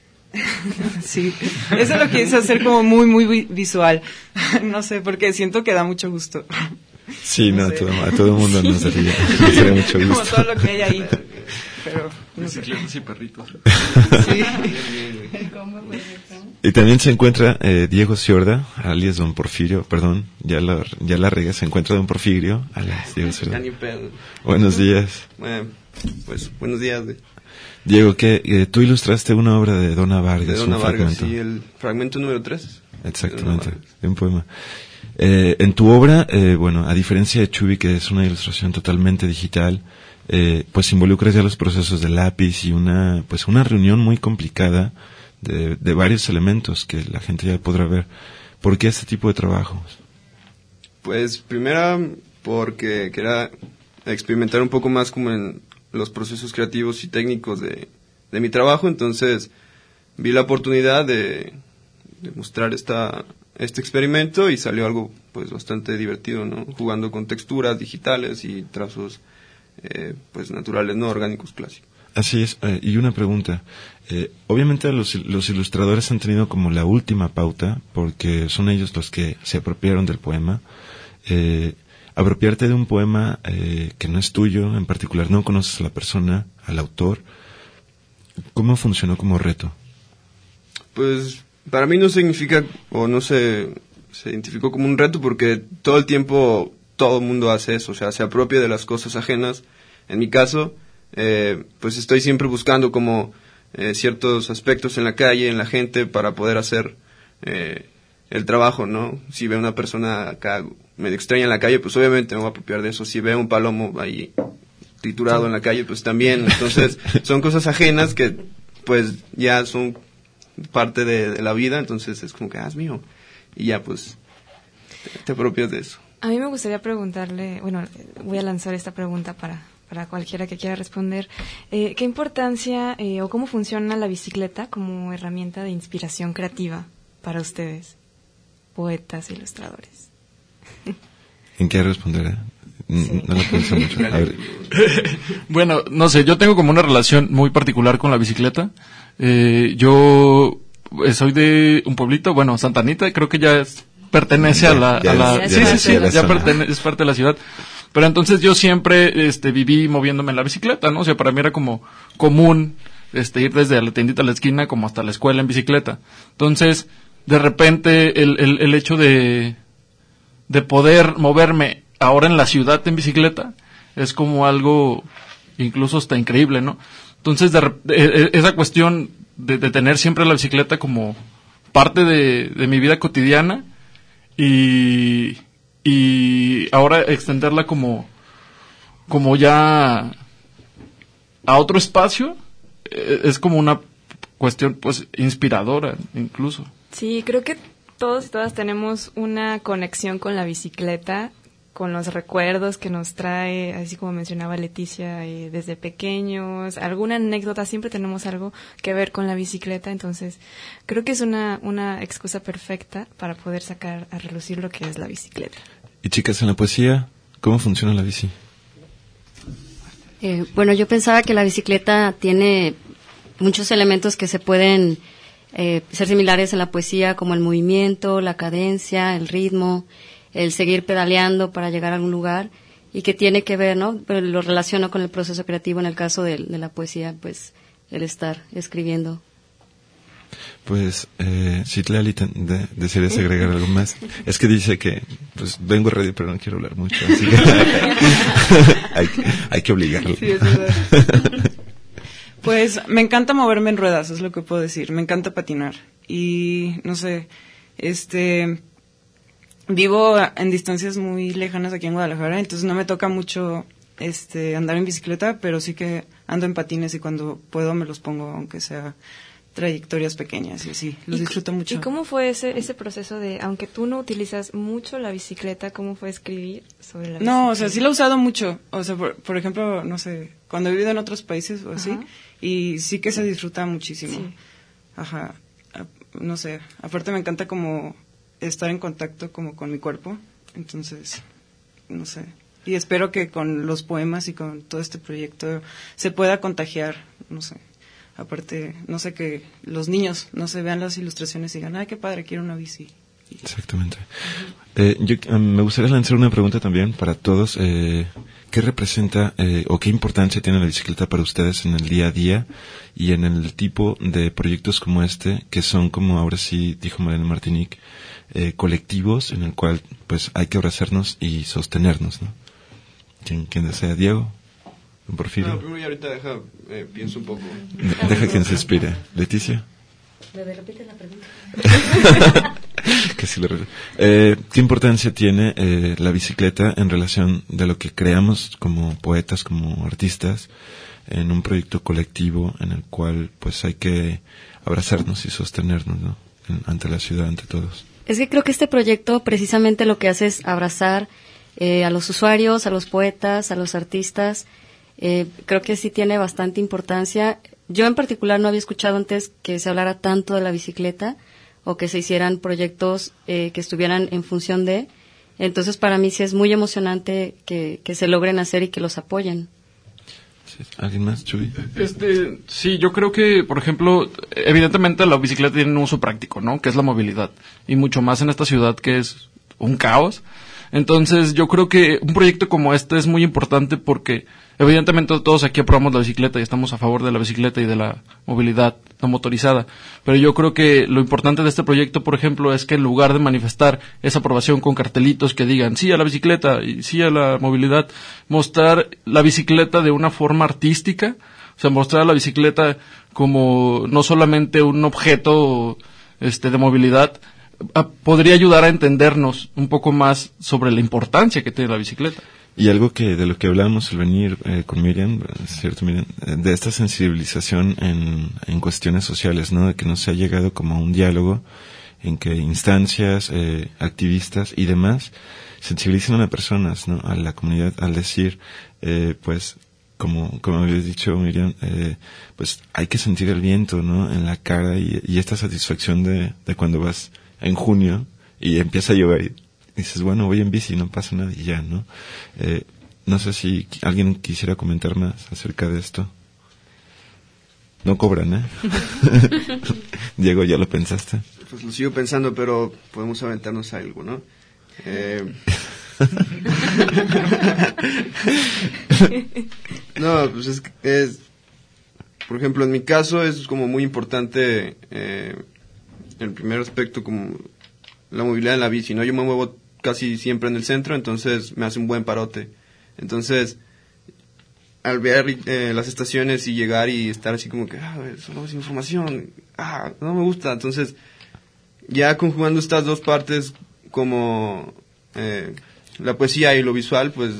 Sí, eso lo quise hacer como muy, muy visual. No sé, porque siento que da mucho gusto. Sí, no, no sé. a, todo, a todo el mundo sí. nos daría, nos daría mucho gusto. Como todo lo que hay ahí. Pero, no bicicletas y perritos. Sí. Y también se encuentra eh, Diego Ciorda, alias Don Porfirio, perdón, ya la, ya la regué, se encuentra Don Porfirio, alias Diego Ciorda. Ya ni pedo. Buenos días. Bueno, pues, buenos días. De... Diego, que eh, tú ilustraste una obra de Donna Vargas, de Donna un Vargas, fragmento. sí, el fragmento número tres. Exactamente, de, de un poema. Eh, en tu obra, eh, bueno, a diferencia de Chubi, que es una ilustración totalmente digital, eh, pues involucras ya los procesos de lápiz y una, pues una reunión muy complicada de, de varios elementos que la gente ya podrá ver. ¿Por qué este tipo de trabajos? Pues, primera, porque quería experimentar un poco más como en los procesos creativos y técnicos de, de mi trabajo, entonces vi la oportunidad de, de mostrar esta... este experimento y salió algo pues bastante divertido, ¿no? Jugando con texturas digitales y trazos eh, pues naturales, no orgánicos clásicos. Así es, eh, y una pregunta. Eh, obviamente los, los ilustradores han tenido como la última pauta, porque son ellos los que se apropiaron del poema. Eh, apropiarte de un poema eh, que no es tuyo, en particular no conoces a la persona, al autor, ¿Cómo funcionó como reto? Pues para mí no significa, o no se, se identificó como un reto porque todo el tiempo todo el mundo hace eso, o sea, se apropia de las cosas ajenas. En mi caso, eh, pues estoy siempre buscando como eh, ciertos aspectos en la calle, en la gente, para poder hacer eh, el trabajo, ¿no? Si veo una persona acá medio extraña en la calle, pues obviamente me voy a apropiar de eso. Si veo un palomo ahí triturado en la calle, pues también. Entonces, son cosas ajenas que pues ya son parte de, de la vida, entonces es como que, ah, es mío. Y ya pues te, te apropias de eso. A mí me gustaría preguntarle, bueno, voy a lanzar esta pregunta para, para cualquiera que quiera responder. Eh, ¿Qué importancia eh, o cómo funciona la bicicleta como herramienta de inspiración creativa para ustedes, poetas e ilustradores? ¿En qué responder? Sí. No lo pienso mucho. A ver. Bueno, no sé, yo tengo como una relación muy particular con la bicicleta. Eh, yo soy de un pueblito, bueno, Santa Anita, creo que ya es, pertenece ya, a la... Ya a la es, sí, ya sí, sí, ya ya pertene, es parte de la ciudad. Pero entonces yo siempre este, viví moviéndome en la bicicleta, ¿no? O sea, para mí era como común este, ir desde la tiendita a la esquina como hasta la escuela en bicicleta. Entonces, de repente, el, el, el hecho de, de poder moverme ahora en la ciudad en bicicleta es como algo incluso hasta increíble, ¿no? Entonces, de, de, esa cuestión de, de tener siempre la bicicleta como parte de, de mi vida cotidiana y, y ahora extenderla como, como ya a otro espacio es como una cuestión pues inspiradora incluso. Sí, creo que todos y todas tenemos una conexión con la bicicleta, con los recuerdos que nos trae, así como mencionaba Leticia, eh, desde pequeños, alguna anécdota, siempre tenemos algo que ver con la bicicleta, entonces creo que es una, una excusa perfecta para poder sacar a relucir lo que es la bicicleta. Y chicas, en la poesía, ¿cómo funciona la bici? Eh, bueno, yo pensaba que la bicicleta tiene muchos elementos que se pueden eh, ser similares en la poesía, como el movimiento, la cadencia, el ritmo, el seguir pedaleando para llegar a algún lugar, y que tiene que ver, ¿no? Pero lo relaciono con el proceso creativo en el caso de, de la poesía, pues el estar escribiendo. Pues, eh, Citlali, de, ¿desearías agregar algo más? Es que dice que, pues, vengo a radio, pero no quiero hablar mucho, así que hay, hay que obligarlo. Sí, es verdad. Pues, me encanta moverme en ruedas, es lo que puedo decir. Me encanta patinar. Y, no sé, este... vivo en distancias muy lejanas aquí en Guadalajara, entonces no me toca mucho este andar en bicicleta, pero sí que ando en patines y cuando puedo me los pongo, aunque sea trayectorias pequeñas y así, los disfruto mucho. ¿Y cómo fue ese ese proceso de, aunque tú no utilizas mucho la bicicleta, cómo fue escribir sobre la bicicleta? No, o sea, sí la he usado mucho, o sea, por, por ejemplo, no sé, cuando he vivido en otros países o así, ajá, y sí que se disfruta muchísimo. Sí. Ajá, no sé, aparte me encanta como estar en contacto como con mi cuerpo, entonces, no sé, y espero que con los poemas y con todo este proyecto se pueda contagiar, no sé, aparte, no sé, que los niños no se vean las ilustraciones y digan, ay, qué padre, quiero una bici. Exactamente. Eh, yo um, me gustaría lanzar una pregunta también para todos. Eh, ¿Qué representa eh, o qué importancia tiene la bicicleta para ustedes en el día a día y en el tipo de proyectos como este, que son, como ahora sí dijo Mariana Martinique, eh, colectivos en el cual pues hay que abrazarnos y sostenernos, ¿no? ¿Quién, quién desea? ¿Diego? ¿Porfirio? No, primero y ahorita deja, eh, pienso un poco. De, deja quien se inspire. ¿Leticia? ¿Me repite la pregunta? Casi lo eh, ¿Qué importancia tiene eh, la bicicleta en relación de lo que creamos como poetas, como artistas, en un proyecto colectivo en el cual pues hay que abrazarnos y sostenernos, ¿no? En, ante la ciudad, ante todos? Es que creo que este proyecto precisamente lo que hace es abrazar eh, a los usuarios, a los poetas, a los artistas. Eh, creo que sí tiene bastante importancia. Yo en particular no había escuchado antes que se hablara tanto de la bicicleta o que se hicieran proyectos eh, que estuvieran en función de. Entonces, para mí sí es muy emocionante que, que se logren hacer y que los apoyen. ¿Alguien más, Chuy? Este, sí, yo creo que, por ejemplo, evidentemente la bicicleta tiene un uso práctico, ¿no? Que es la movilidad. Y mucho más en esta ciudad que es un caos. Entonces yo creo que un proyecto como este es muy importante porque evidentemente todos aquí aprobamos la bicicleta y estamos a favor de la bicicleta y de la movilidad no motorizada, pero yo creo que lo importante de este proyecto, por ejemplo, es que en lugar de manifestar esa aprobación con cartelitos que digan sí a la bicicleta y sí a la movilidad, mostrar la bicicleta de una forma artística, o sea, mostrar la bicicleta como no solamente un objeto este de movilidad, a, podría ayudar a entendernos un poco más sobre la importancia que tiene la bicicleta. Y algo que de lo que hablábamos al venir eh, con Miriam, cierto Miriam, de esta sensibilización en, en cuestiones sociales, ¿no? De que no se ha llegado como a un diálogo en que instancias, eh, activistas y demás sensibilicen a las personas, ¿no? A la comunidad al decir, eh, pues, como, como habías dicho Miriam, eh, pues hay que sentir el viento, ¿no? En la cara y, y esta satisfacción de, de cuando vas en junio y empieza a llover y dices, bueno, voy en bici, no pasa nada y ya, ¿no? Eh, no sé si alguien quisiera comentar más acerca de esto. No cobran, ¿eh? Diego, ¿ya lo pensaste? Pues lo sigo pensando, pero podemos aventarnos algo, ¿no? Eh... no, pues es, es... Por ejemplo, en mi caso es como muy importante... Eh, el primer aspecto como la movilidad en la bici, ¿no? Yo me muevo casi siempre en el centro, entonces me hace un buen parote. Entonces, al ver eh, las estaciones y llegar y estar así como que, ah, solo es información, ah, no me gusta. Entonces, ya conjugando estas dos partes como eh, la poesía y lo visual, pues,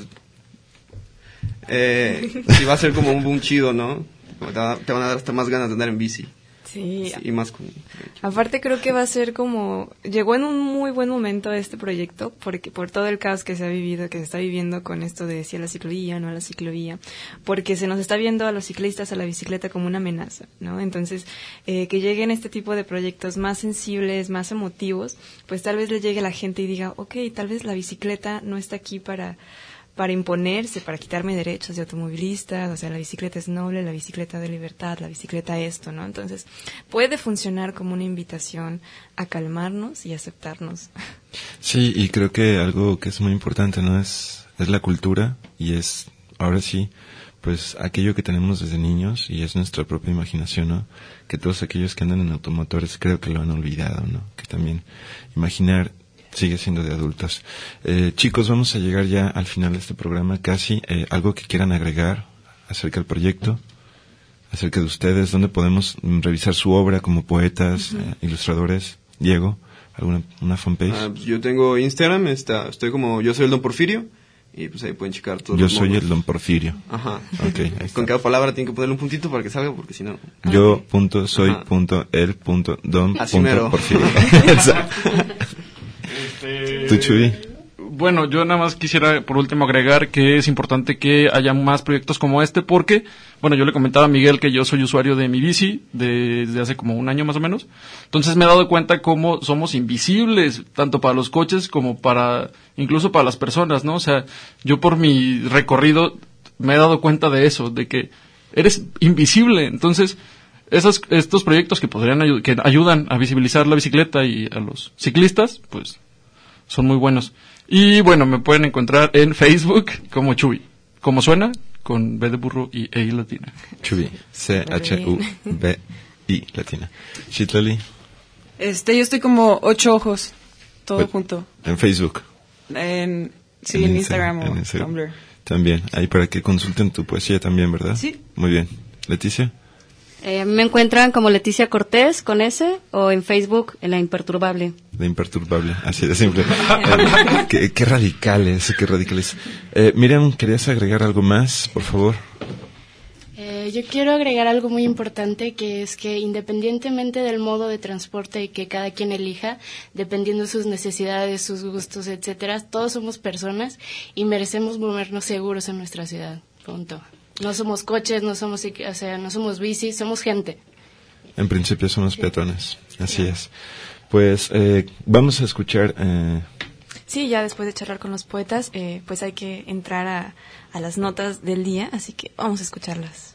eh, sí va a ser como un boom chido, ¿no? Te, va, te van a dar hasta más ganas de andar en bici. Sí. Y más con... Aparte creo que va a ser como... Llegó en un muy buen momento este proyecto, porque por todo el caos que se ha vivido, que se está viviendo con esto de si a la ciclovía, no a la ciclovía, porque se nos está viendo a los ciclistas, a la bicicleta como una amenaza, ¿no? Entonces, eh, que lleguen este tipo de proyectos más sensibles, más emotivos, pues tal vez le llegue a la gente y diga, ok, tal vez la bicicleta no está aquí para... para imponerse, para quitarme derechos de automovilista, o sea, la bicicleta es noble, la bicicleta de libertad, la bicicleta esto, ¿no? Entonces, puede funcionar como una invitación a calmarnos y aceptarnos. Sí, y creo que algo que es muy importante, ¿no? Es, es la cultura y es, ahora sí, pues aquello que tenemos desde niños y es nuestra propia imaginación, ¿no? Que todos aquellos que andan en automotores creo que lo han olvidado, ¿no? Que también imaginar sigue siendo de adultos. Eh, chicos, vamos a llegar ya al final de este programa casi. Eh, ¿Algo que quieran agregar acerca del proyecto? Acerca de ustedes, ¿dónde podemos mm, revisar su obra como poetas, uh-huh. eh, ilustradores? Diego, ¿alguna una fanpage? Ah, pues yo tengo Instagram, está, estoy como Yo Soy el Don Porfirio, y pues ahí pueden checar todo. Yo soy modos. El Don Porfirio. Ajá. Okay, ahí con cada palabra tienen que ponerle un puntito para que salga, porque si no... Yo okay. punto soy Ajá. punto el punto don Así punto mero. Porfirio. Este, ¿Tú, Chuy? Bueno, yo nada más quisiera por último agregar que es importante que haya más proyectos como este porque, bueno, yo le comentaba a Miguel que yo soy usuario de mi bici de, desde hace como un año más o menos, entonces me he dado cuenta cómo somos invisibles, tanto para los coches como para, incluso para las personas, ¿no? O sea, yo por mi recorrido me he dado cuenta de eso, de que eres invisible, entonces... Esos, estos proyectos que podrían ayu- que ayudan a visibilizar la bicicleta y a los ciclistas, pues son muy buenos. Y bueno, me pueden encontrar en Facebook como Chuy. Como suena, con B de burro y E latina. Chuy, C H U B I latina. Chitlali. Este, yo estoy como Ocho Ojos, todo But, junto. En Facebook. En, sí, en, en Instagram, Instagram o Instagram. Tumblr. También, ahí para que consulten tu poesía también, ¿verdad? Sí. Muy bien. Leticia. Eh, me encuentran como Leticia Cortés con S o en Facebook en La Imperturbable. La Imperturbable, así de simple. eh, qué, qué radicales, qué radicales. Eh, Miriam, ¿querías agregar algo más, por favor? Eh, yo quiero agregar algo muy importante, que es que independientemente del modo de transporte que cada quien elija, dependiendo de sus necesidades, sus gustos, etcétera, todos somos personas y merecemos movernos seguros en nuestra ciudad. Punto. No somos coches, no somos, o sea, no somos bicis, somos gente. En principio somos peatones, así es. Pues eh, vamos a escuchar... Eh... Sí, ya después de charlar con los poetas, eh, pues hay que entrar a, a las notas del día, así que vamos a escucharlas.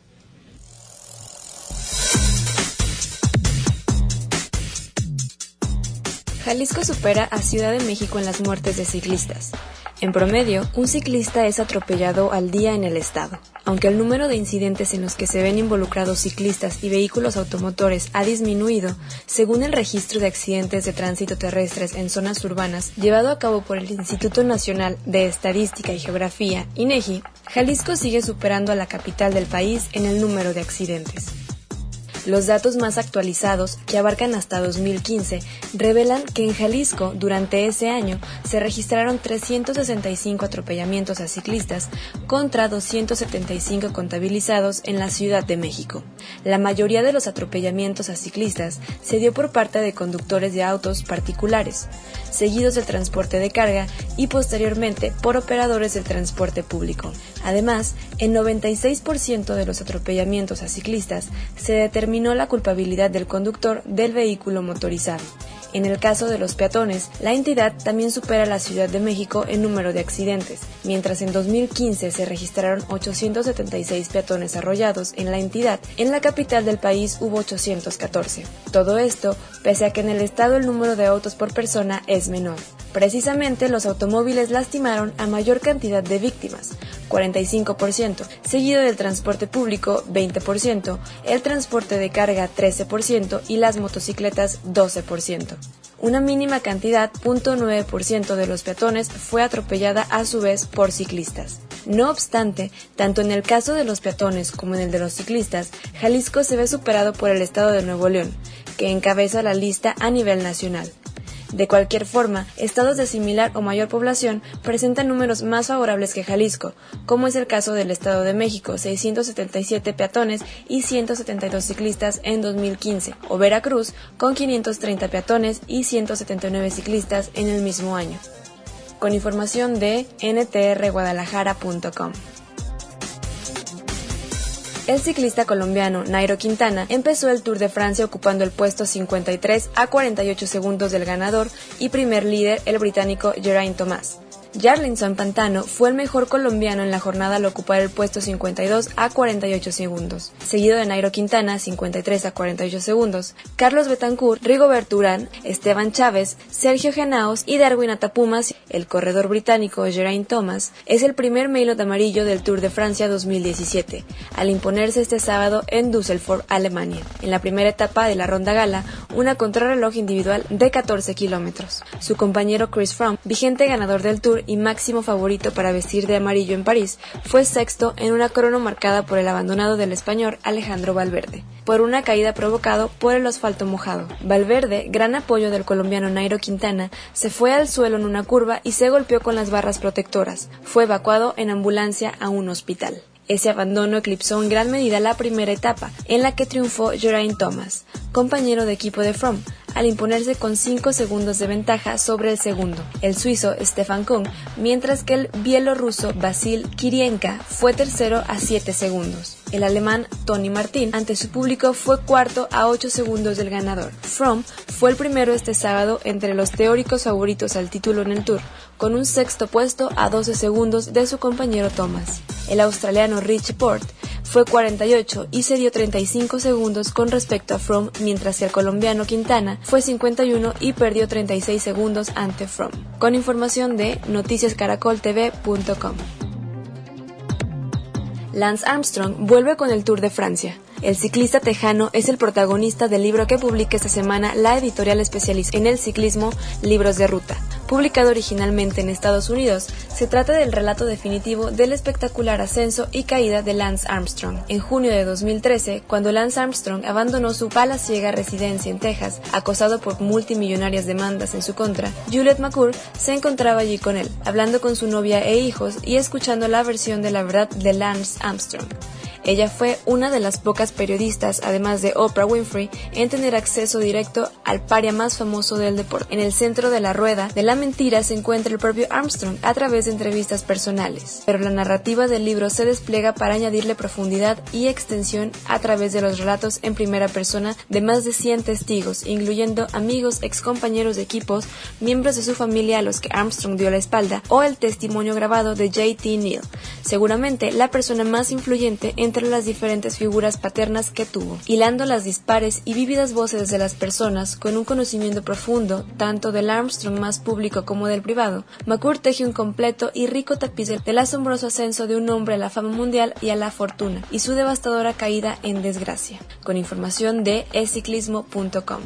Jalisco supera a Ciudad de México en las muertes de ciclistas. En promedio, un ciclista es atropellado al día en el estado. Aunque el número de incidentes en los que se ven involucrados ciclistas y vehículos automotores ha disminuido, según el Registro de Accidentes de Tránsito Terrestres en Zonas Urbanas, llevado a cabo por el Instituto Nacional de Estadística y Geografía, INEGI, Jalisco sigue superando a la capital del país en el número de accidentes. Los datos más actualizados, que abarcan hasta dos mil quince, revelan que en Jalisco, durante ese año, se registraron trescientos sesenta y cinco atropellamientos a ciclistas contra doscientos setenta y cinco contabilizados en la Ciudad de México. La mayoría de los atropellamientos a ciclistas se dio por parte de conductores de autos particulares, seguidos del transporte de carga y posteriormente por operadores del transporte público. Además, en noventa y seis por ciento de los atropellamientos a ciclistas se determinó la culpabilidad del conductor del vehículo motorizado. En el caso de los peatones, la entidad también supera a la Ciudad de México en número de accidentes, mientras en dos mil quince se registraron ochocientos setenta y seis peatones arrollados en la entidad, en la capital del país hubo ochocientos catorce. Todo esto, pese a que en el estado el número de autos por persona es menor. Precisamente los automóviles lastimaron a mayor cantidad de víctimas, cuarenta y cinco por ciento, seguido del transporte público, veinte por ciento, el transporte de carga, trece por ciento y las motocicletas, doce por ciento. Una mínima cantidad, cero punto nueve por ciento de los peatones, fue atropellada a su vez por ciclistas. No obstante, tanto en el caso de los peatones como en el de los ciclistas, Jalisco se ve superado por el estado de Nuevo León, que encabeza la lista a nivel nacional. De cualquier forma, estados de similar o mayor población presentan números más favorables que Jalisco, como es el caso del Estado de México, seiscientos setenta y siete peatones y ciento setenta y dos ciclistas en dos mil quince, o Veracruz, con quinientos treinta peatones y ciento setenta y nueve ciclistas en el mismo año. Con información de N T R guadalajara punto com. El ciclista colombiano Nairo Quintana empezó el Tour de Francia ocupando el puesto cincuenta y tres a cuarenta y ocho segundos del ganador y primer líder, el británico Geraint Thomas. Jarlinson Pantano fue el mejor colombiano en la jornada al ocupar el puesto cincuenta y dos a cuarenta y ocho segundos, seguido de Nairo Quintana, cincuenta y tres a cuarenta y ocho segundos, Carlos Betancourt, Rigobert Urán, Esteban Chávez, Sergio Genaos y Darwin Atapumas. El corredor británico Geraint Thomas es el primer maillot amarillo del Tour de Francia dos mil diecisiete, al imponerse este sábado en Düsseldorf, Alemania, en la primera etapa de la Ronda Gala, una contrarreloj individual de catorce kilómetros. Su compañero Chris Froome, vigente ganador del Tour y máximo favorito para vestir de amarillo en París, fue sexto en una crono marcada por el abandonado del español Alejandro Valverde, por una caída provocada por el asfalto mojado. Valverde, gran apoyo del colombiano Nairo Quintana, se fue al suelo en una curva y se golpeó con las barras protectoras. Fue evacuado en ambulancia a un hospital. Ese abandono eclipsó en gran medida la primera etapa, en la que triunfó Geraint Thomas, compañero de equipo de Froome, al imponerse con cinco segundos de ventaja sobre el segundo, el suizo Stefan Kung, mientras que el bielorruso Vasil Kirienka fue tercero a siete segundos. El alemán Tony Martin, ante su público, fue cuarto a ocho segundos del ganador. Froome fue el primero este sábado entre los teóricos favoritos al título en el Tour, con un sexto puesto a doce segundos de su compañero Thomas. El australiano Richie Porte fue cuarenta y ocho y se dio treinta y cinco segundos con respecto a Froome, mientras que el colombiano Quintana fue cincuenta y uno y perdió treinta y seis segundos ante Froome. Con información de noticias caracol t v punto com. Lance Armstrong vuelve con el Tour de Francia. El ciclista tejano es el protagonista del libro que publica esta semana la editorial especializada en el ciclismo Libros de Ruta. Publicado originalmente en Estados Unidos, se trata del relato definitivo del espectacular ascenso y caída de Lance Armstrong. En junio de dos mil trece, cuando Lance Armstrong abandonó su palaciega residencia en Texas, acosado por multimillonarias demandas en su contra, Juliette McClure se encontraba allí con él, hablando con su novia e hijos y escuchando la versión de la verdad de Lance Armstrong. Ella fue una de las pocas periodistas, además de Oprah Winfrey, en tener acceso directo al paria más famoso del deporte. En el centro de la rueda de la mentira se encuentra el propio Armstrong a través de entrevistas personales, pero la narrativa del libro se despliega para añadirle profundidad y extensión a través de los relatos en primera persona de más de cien testigos, incluyendo amigos, excompañeros de equipos, miembros de su familia a los que Armstrong dio la espalda, o el testimonio grabado de J T Neal, seguramente la persona más influyente entre entre las diferentes figuras paternas que tuvo, hilando las dispares y vívidas voces de las personas con un conocimiento profundo, tanto del Armstrong más público como del privado. McClure teje un completo y rico tapiz del asombroso ascenso de un hombre a la fama mundial y a la fortuna, y su devastadora caída en desgracia. Con información de e ciclismo punto com.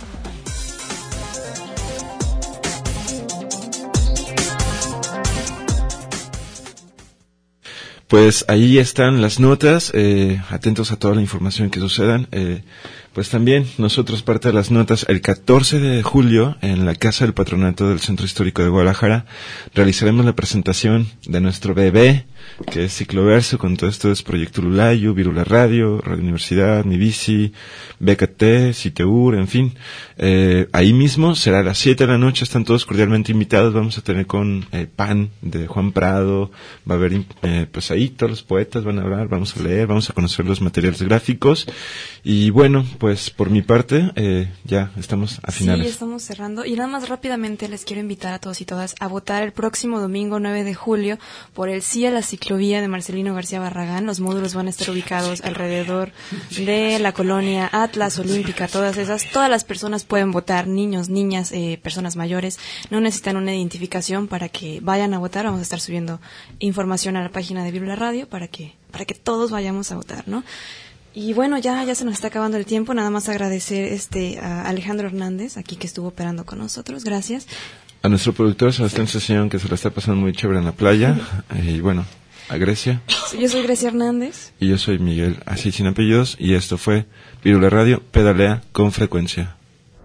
Pues ahí están las notas, eh, atentos a toda la información que sucedan. Eh, pues también nosotros, parte de las notas, el catorce de julio en la Casa del Patronato del Centro Histórico de Guadalajara realizaremos la presentación de nuestro bebé, que es Cicloverso, con todo esto es Proyecto Lulayo, Vírula Radio, Radio Universidad, Mi Bici, B K T, Citeur, en fin. Eh, ahí mismo será a las siete de la noche, están todos cordialmente invitados. Vamos a tener con eh, Pan de Juan Prado, va a haber eh, pues ahí todos los poetas van a hablar, vamos a leer, vamos a conocer los materiales gráficos y bueno, pues por mi parte eh, ya estamos a finales. Sí, estamos cerrando y nada más rápidamente les quiero invitar a todos y todas a votar el próximo domingo nueve de julio por el sí a la ciclovía de Marcelino García Barragán. Los módulos van a estar ubicados alrededor de la colonia Atlas, Olímpica, todas esas, todas las personas pueden votar, niños, niñas, eh, personas mayores, no necesitan una identificación para que vayan a votar. Vamos a estar subiendo información a la página de Vírula Radio para que para que todos vayamos a votar, ¿no? Y bueno, ya ya se nos está acabando el tiempo, nada más agradecer este a Alejandro Hernández, aquí que estuvo operando con nosotros, gracias. A nuestro productor Sebastián Sesión, que se lo está pasando muy chévere en la playa, y bueno, a Grecia. Yo soy Grecia Hernández. Y yo soy Miguel, así sin apellidos, y esto fue Vírula Radio, pedalea con frecuencia.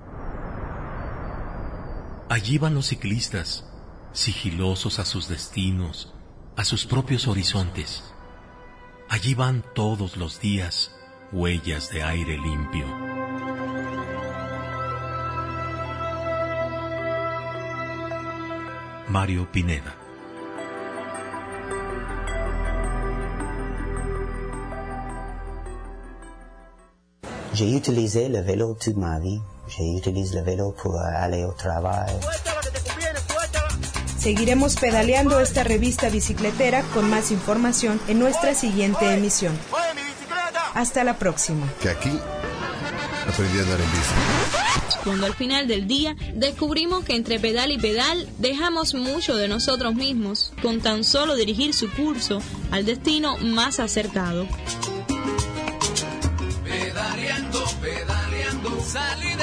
Allí van los ciclistas, sigilosos a sus destinos, a sus propios horizontes. Allí van todos los días, huellas de aire limpio. Mario Pineda. J'ai utilisé le vélo toute ma vie. J'utilise le vélo pour aller au travail. Seguiremos pedaleando esta revista bicicletera con más información en nuestra siguiente emisión. Hasta la próxima. Que aquí aprendí a andar en bici. Cuando al final del día descubrimos que entre pedal y pedal dejamos mucho de nosotros mismos con tan solo dirigir su curso al destino más acertado. Pedaleando, pedaleando, salida.